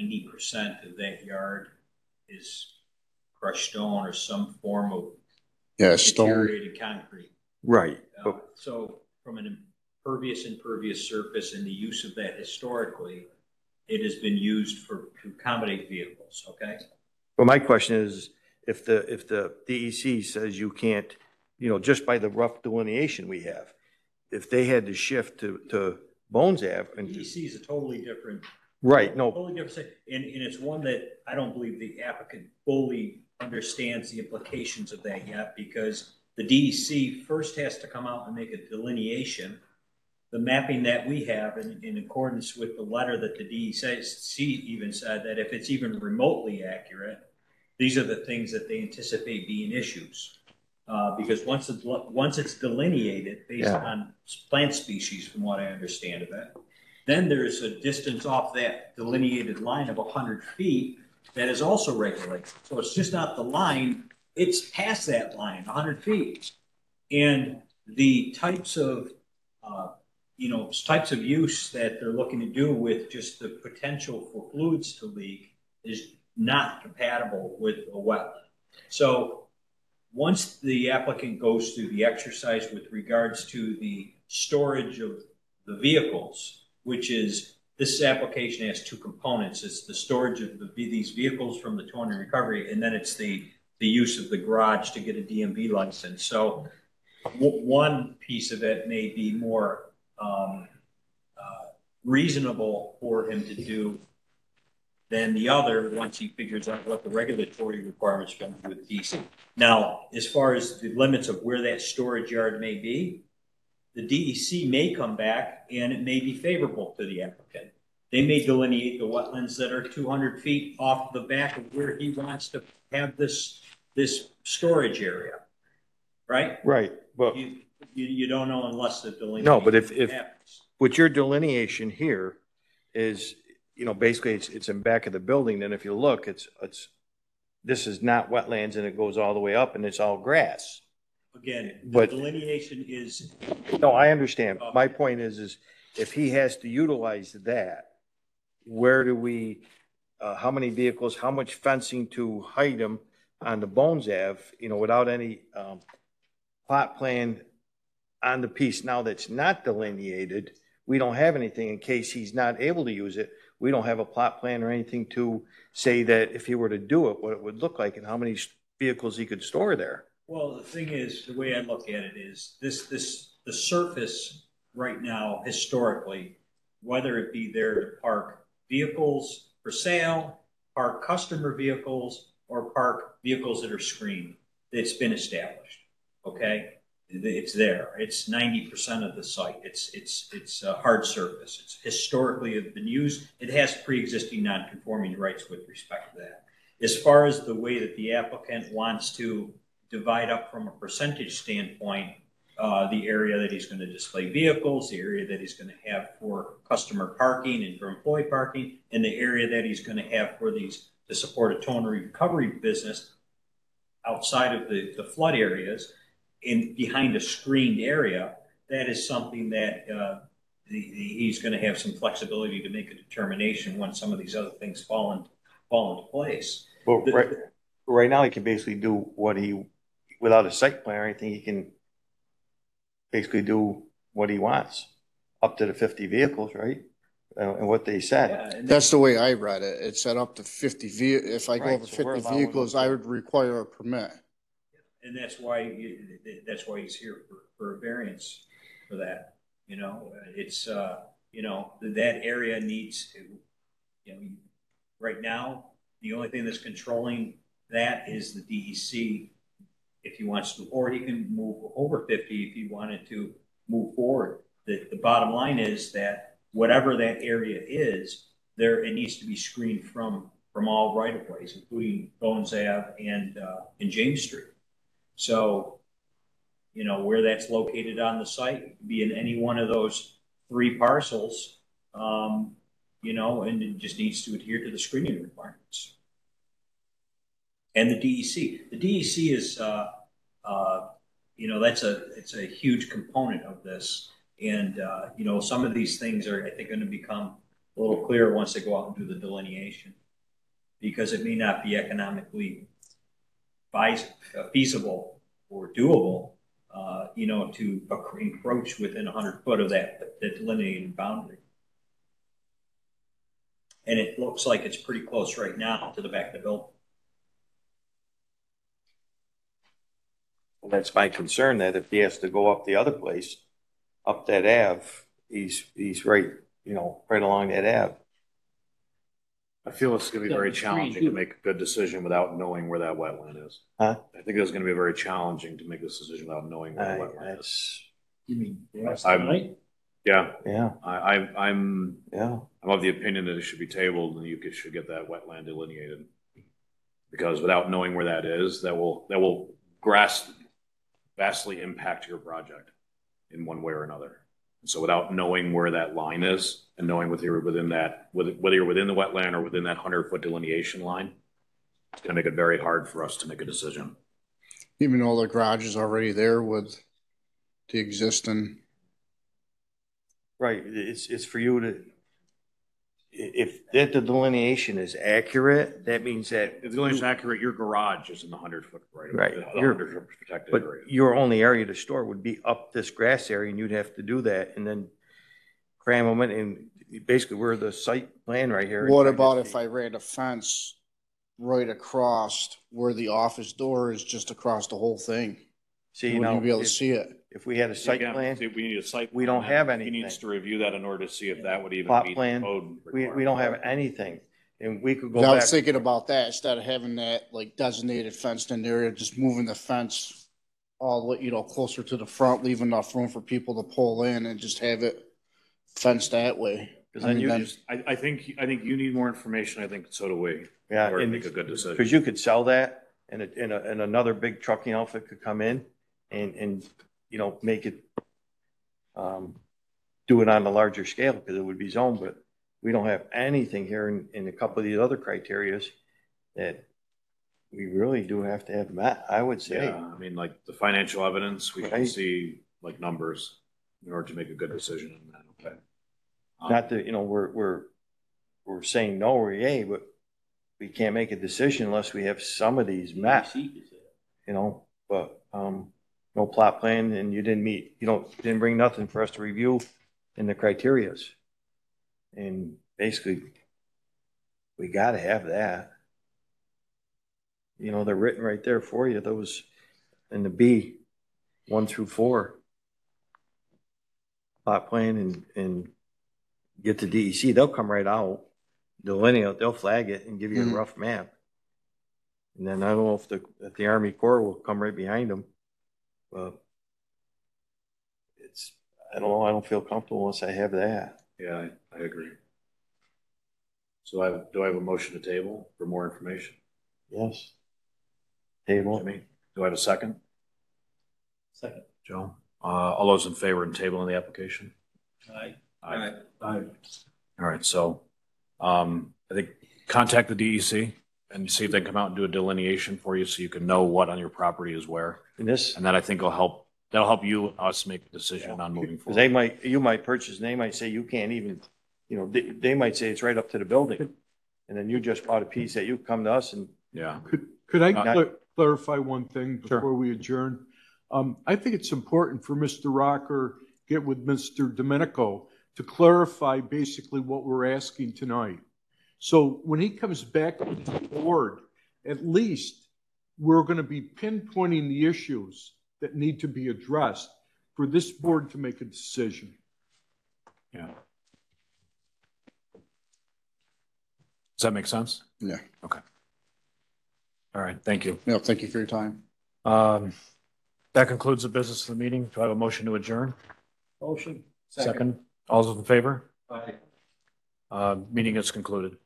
90% of that yard is crushed stone or some form of Yeah, stone. deteriorated concrete. Right. So from an impervious surface and the use of that historically, it has been used to accommodate vehicles, okay? Well, my question is, if the DEC says you can't, just by the rough delineation we have, if they had to shift to Bones Ave and. DEC is a totally different. Right, no. Totally different, and it's one that I don't believe the applicant fully understands the implications of that yet, because the DEC first has to come out and make a delineation. The mapping that we have in accordance with the letter that the DEC even said that if it's even remotely accurate, these are the things that they anticipate being issues. Because once it's delineated based on plant species, from what I understand of it, then there's a distance off that delineated line of 100 feet that is also regulated. So it's just not the line, it's past that line, 100 feet. And the types of use that they're looking to do with just the potential for fluids to leak is not compatible with a wetland. So once the applicant goes through the exercise with regards to the storage of the vehicles, which is, this application has two components. It's the storage of these vehicles from the towing and recovery, and then it's the use of the garage to get a DMV license. So one piece of it may be more reasonable for him to do than the other once he figures out what the regulatory requirements are going to do with DC. Now, as far as the limits of where that storage yard may be, the DEC may come back and it may be favorable to the applicant. They may delineate the wetlands that are 200 feet off the back of where he wants to have this storage area, right? Right, but you don't know unless the delineation no, but if happens. with your delineation here is, basically it's in back of the building, then if you look, this is not wetlands and it goes all the way up and it's all grass. Again, the But delineation is. no, I understand. My point is if he has to utilize that, where do we, how many vehicles, how much fencing to hide them on the Bones Ave, without any plot plan on the piece now that's not delineated? We don't have anything in case he's not able to use it. We don't have a plot plan or anything to say that if he were to do it, what it would look like and how many vehicles he could store there. Well, the thing is, the way I look at it is the surface right now, historically, whether it be there to park vehicles for sale, park customer vehicles, or park vehicles that are screened, it's been established, okay? It's there. It's 90% of the site. It's a hard surface. It's historically been used. It has pre-existing non-conforming rights with respect to that. As far as the way that the applicant wants to divide up from a percentage standpoint, the area that he's going to display vehicles, the area that he's going to have for customer parking and for employee parking, and the area that he's going to have for these to support a tow and recovery business outside of the flood areas in behind a screened area, that is something that he's going to have some flexibility to make a determination when some of these other things fall into place. Well, right now he can basically do without a site plan or anything, he can basically do what he wants, up to the 50 vehicles, right? And what they said. Yeah, That's the way I read it. It said up to 50 if I go Right, over so we're 50 allowing vehicles, them to- I would require a permit. And that's why he's here for a variance for that. It's that area needs to. Right now, the only thing that's controlling that is the DEC. If he wants to, or he can move over 50 if he wanted to move forward. The bottom line is that whatever that area is, it needs to be screened from all right of ways, including Bones Ave and James Street. So, where that's located on the site, it could be in any one of those 3 parcels, and it just needs to adhere to the screening requirements. And the DEC. The DEC is, it's a huge component of this. And, some of these things are, I think, going to become a little clearer once they go out and do the delineation, because it may not be economically feasible or doable, to encroach within 100 foot of that delineated boundary. And it looks like it's pretty close right now to the back of the building. Well, that's my concern, that if he has to go up the other place, up that Ave, he's right, right along that Ave. I feel it's going to be Yeah, very it's challenging green, to too. make a good decision without knowing where that wetland is. Huh? I think it's going to be very challenging to make this decision without knowing where the wetland is. That's, You mean, yes, I'm- tonight? Yeah, yeah, I'm yeah. of the opinion that it should be tabled and you should get that wetland delineated. Because without knowing where that is, that will vastly impact your project in one way or another. And so without knowing where that line is and knowing whether you're within the wetland or within that 100-foot delineation line, it's going to make it very hard for us to make a decision. Even though the garage is already there with the existing. Right, it's for you to, if the delineation is accurate, that means that. If the delineation is accurate, your garage is in the 100-foot Right. the 100-foot protected But area. your only area to store would be up this grass area, and you'd have to do that, and then cram them in, and basically we're the site plan right here. What about if I ran a fence right across where the office door is, just across the whole thing? See, Wouldn't you be able to see it? if we had a site Again, plan, see, we need a site. we don't plan. have He anything. needs to review that in order to see if that would even Plot meet the plan, code. we don't have anything, and we could go 'Cause I was back. thinking about that, instead of having that like designated fenced in area, just moving the fence all the way, closer to the front, leave enough room for people to pull in and just have it fenced that way. Because then you then- just, I think you need more information. I think so do we. yeah, In order to and make a good decision. because you could sell that, and another big trucking outfit could come in and make it, do it on a larger scale, because it would be zoned, but we don't have anything here in a couple of these other criterias that we really do have to have met, I would say. Yeah, I mean, like the financial evidence, we should Right. see like numbers in order to make a good decision on that. Okay. Not that, we're saying no or yay, but we can't make a decision unless we have some of these met, but, no plot plan, and you didn't bring nothing for us to review in the criterias. And basically, we gotta have that. They're written right there for you, those in the B, 1 through 4. Plot plan and get to DEC, they'll come right out, delineate, they'll flag it and give you a rough map. And then I don't know if the Army Corps will come right behind them. But I don't know, I don't feel comfortable unless I have that. Yeah, I agree. So do I have a motion to table for more information? Yes. Table. Jimmy, do I have a second? Second. Joe? All those in favor in tabling the application? Aye. Aye. All right, so, I think contact the DEC and see if they can come out and do a delineation for you so you can know what on your property is where. And this, And then I think that'll help us make a decision on moving because forward. you might purchase, and they might say you can't even, they might say it's right up to the building. And then you just bought a piece that you come to us and. Yeah. Could I Not- clarify one thing before we adjourn? I think it's important for Mr. Rocker, get with Mr. Domenico to clarify basically what we're asking tonight. So when he comes back to the board, at least we're going to be pinpointing the issues that need to be addressed for this board to make a decision. Yeah. Does that make sense? Yeah. Okay. All right, thank you. No, thank you for your time. That concludes the business of the meeting. Do I have a motion to adjourn? Motion. Second. All those in favor? Aye. Meeting is concluded.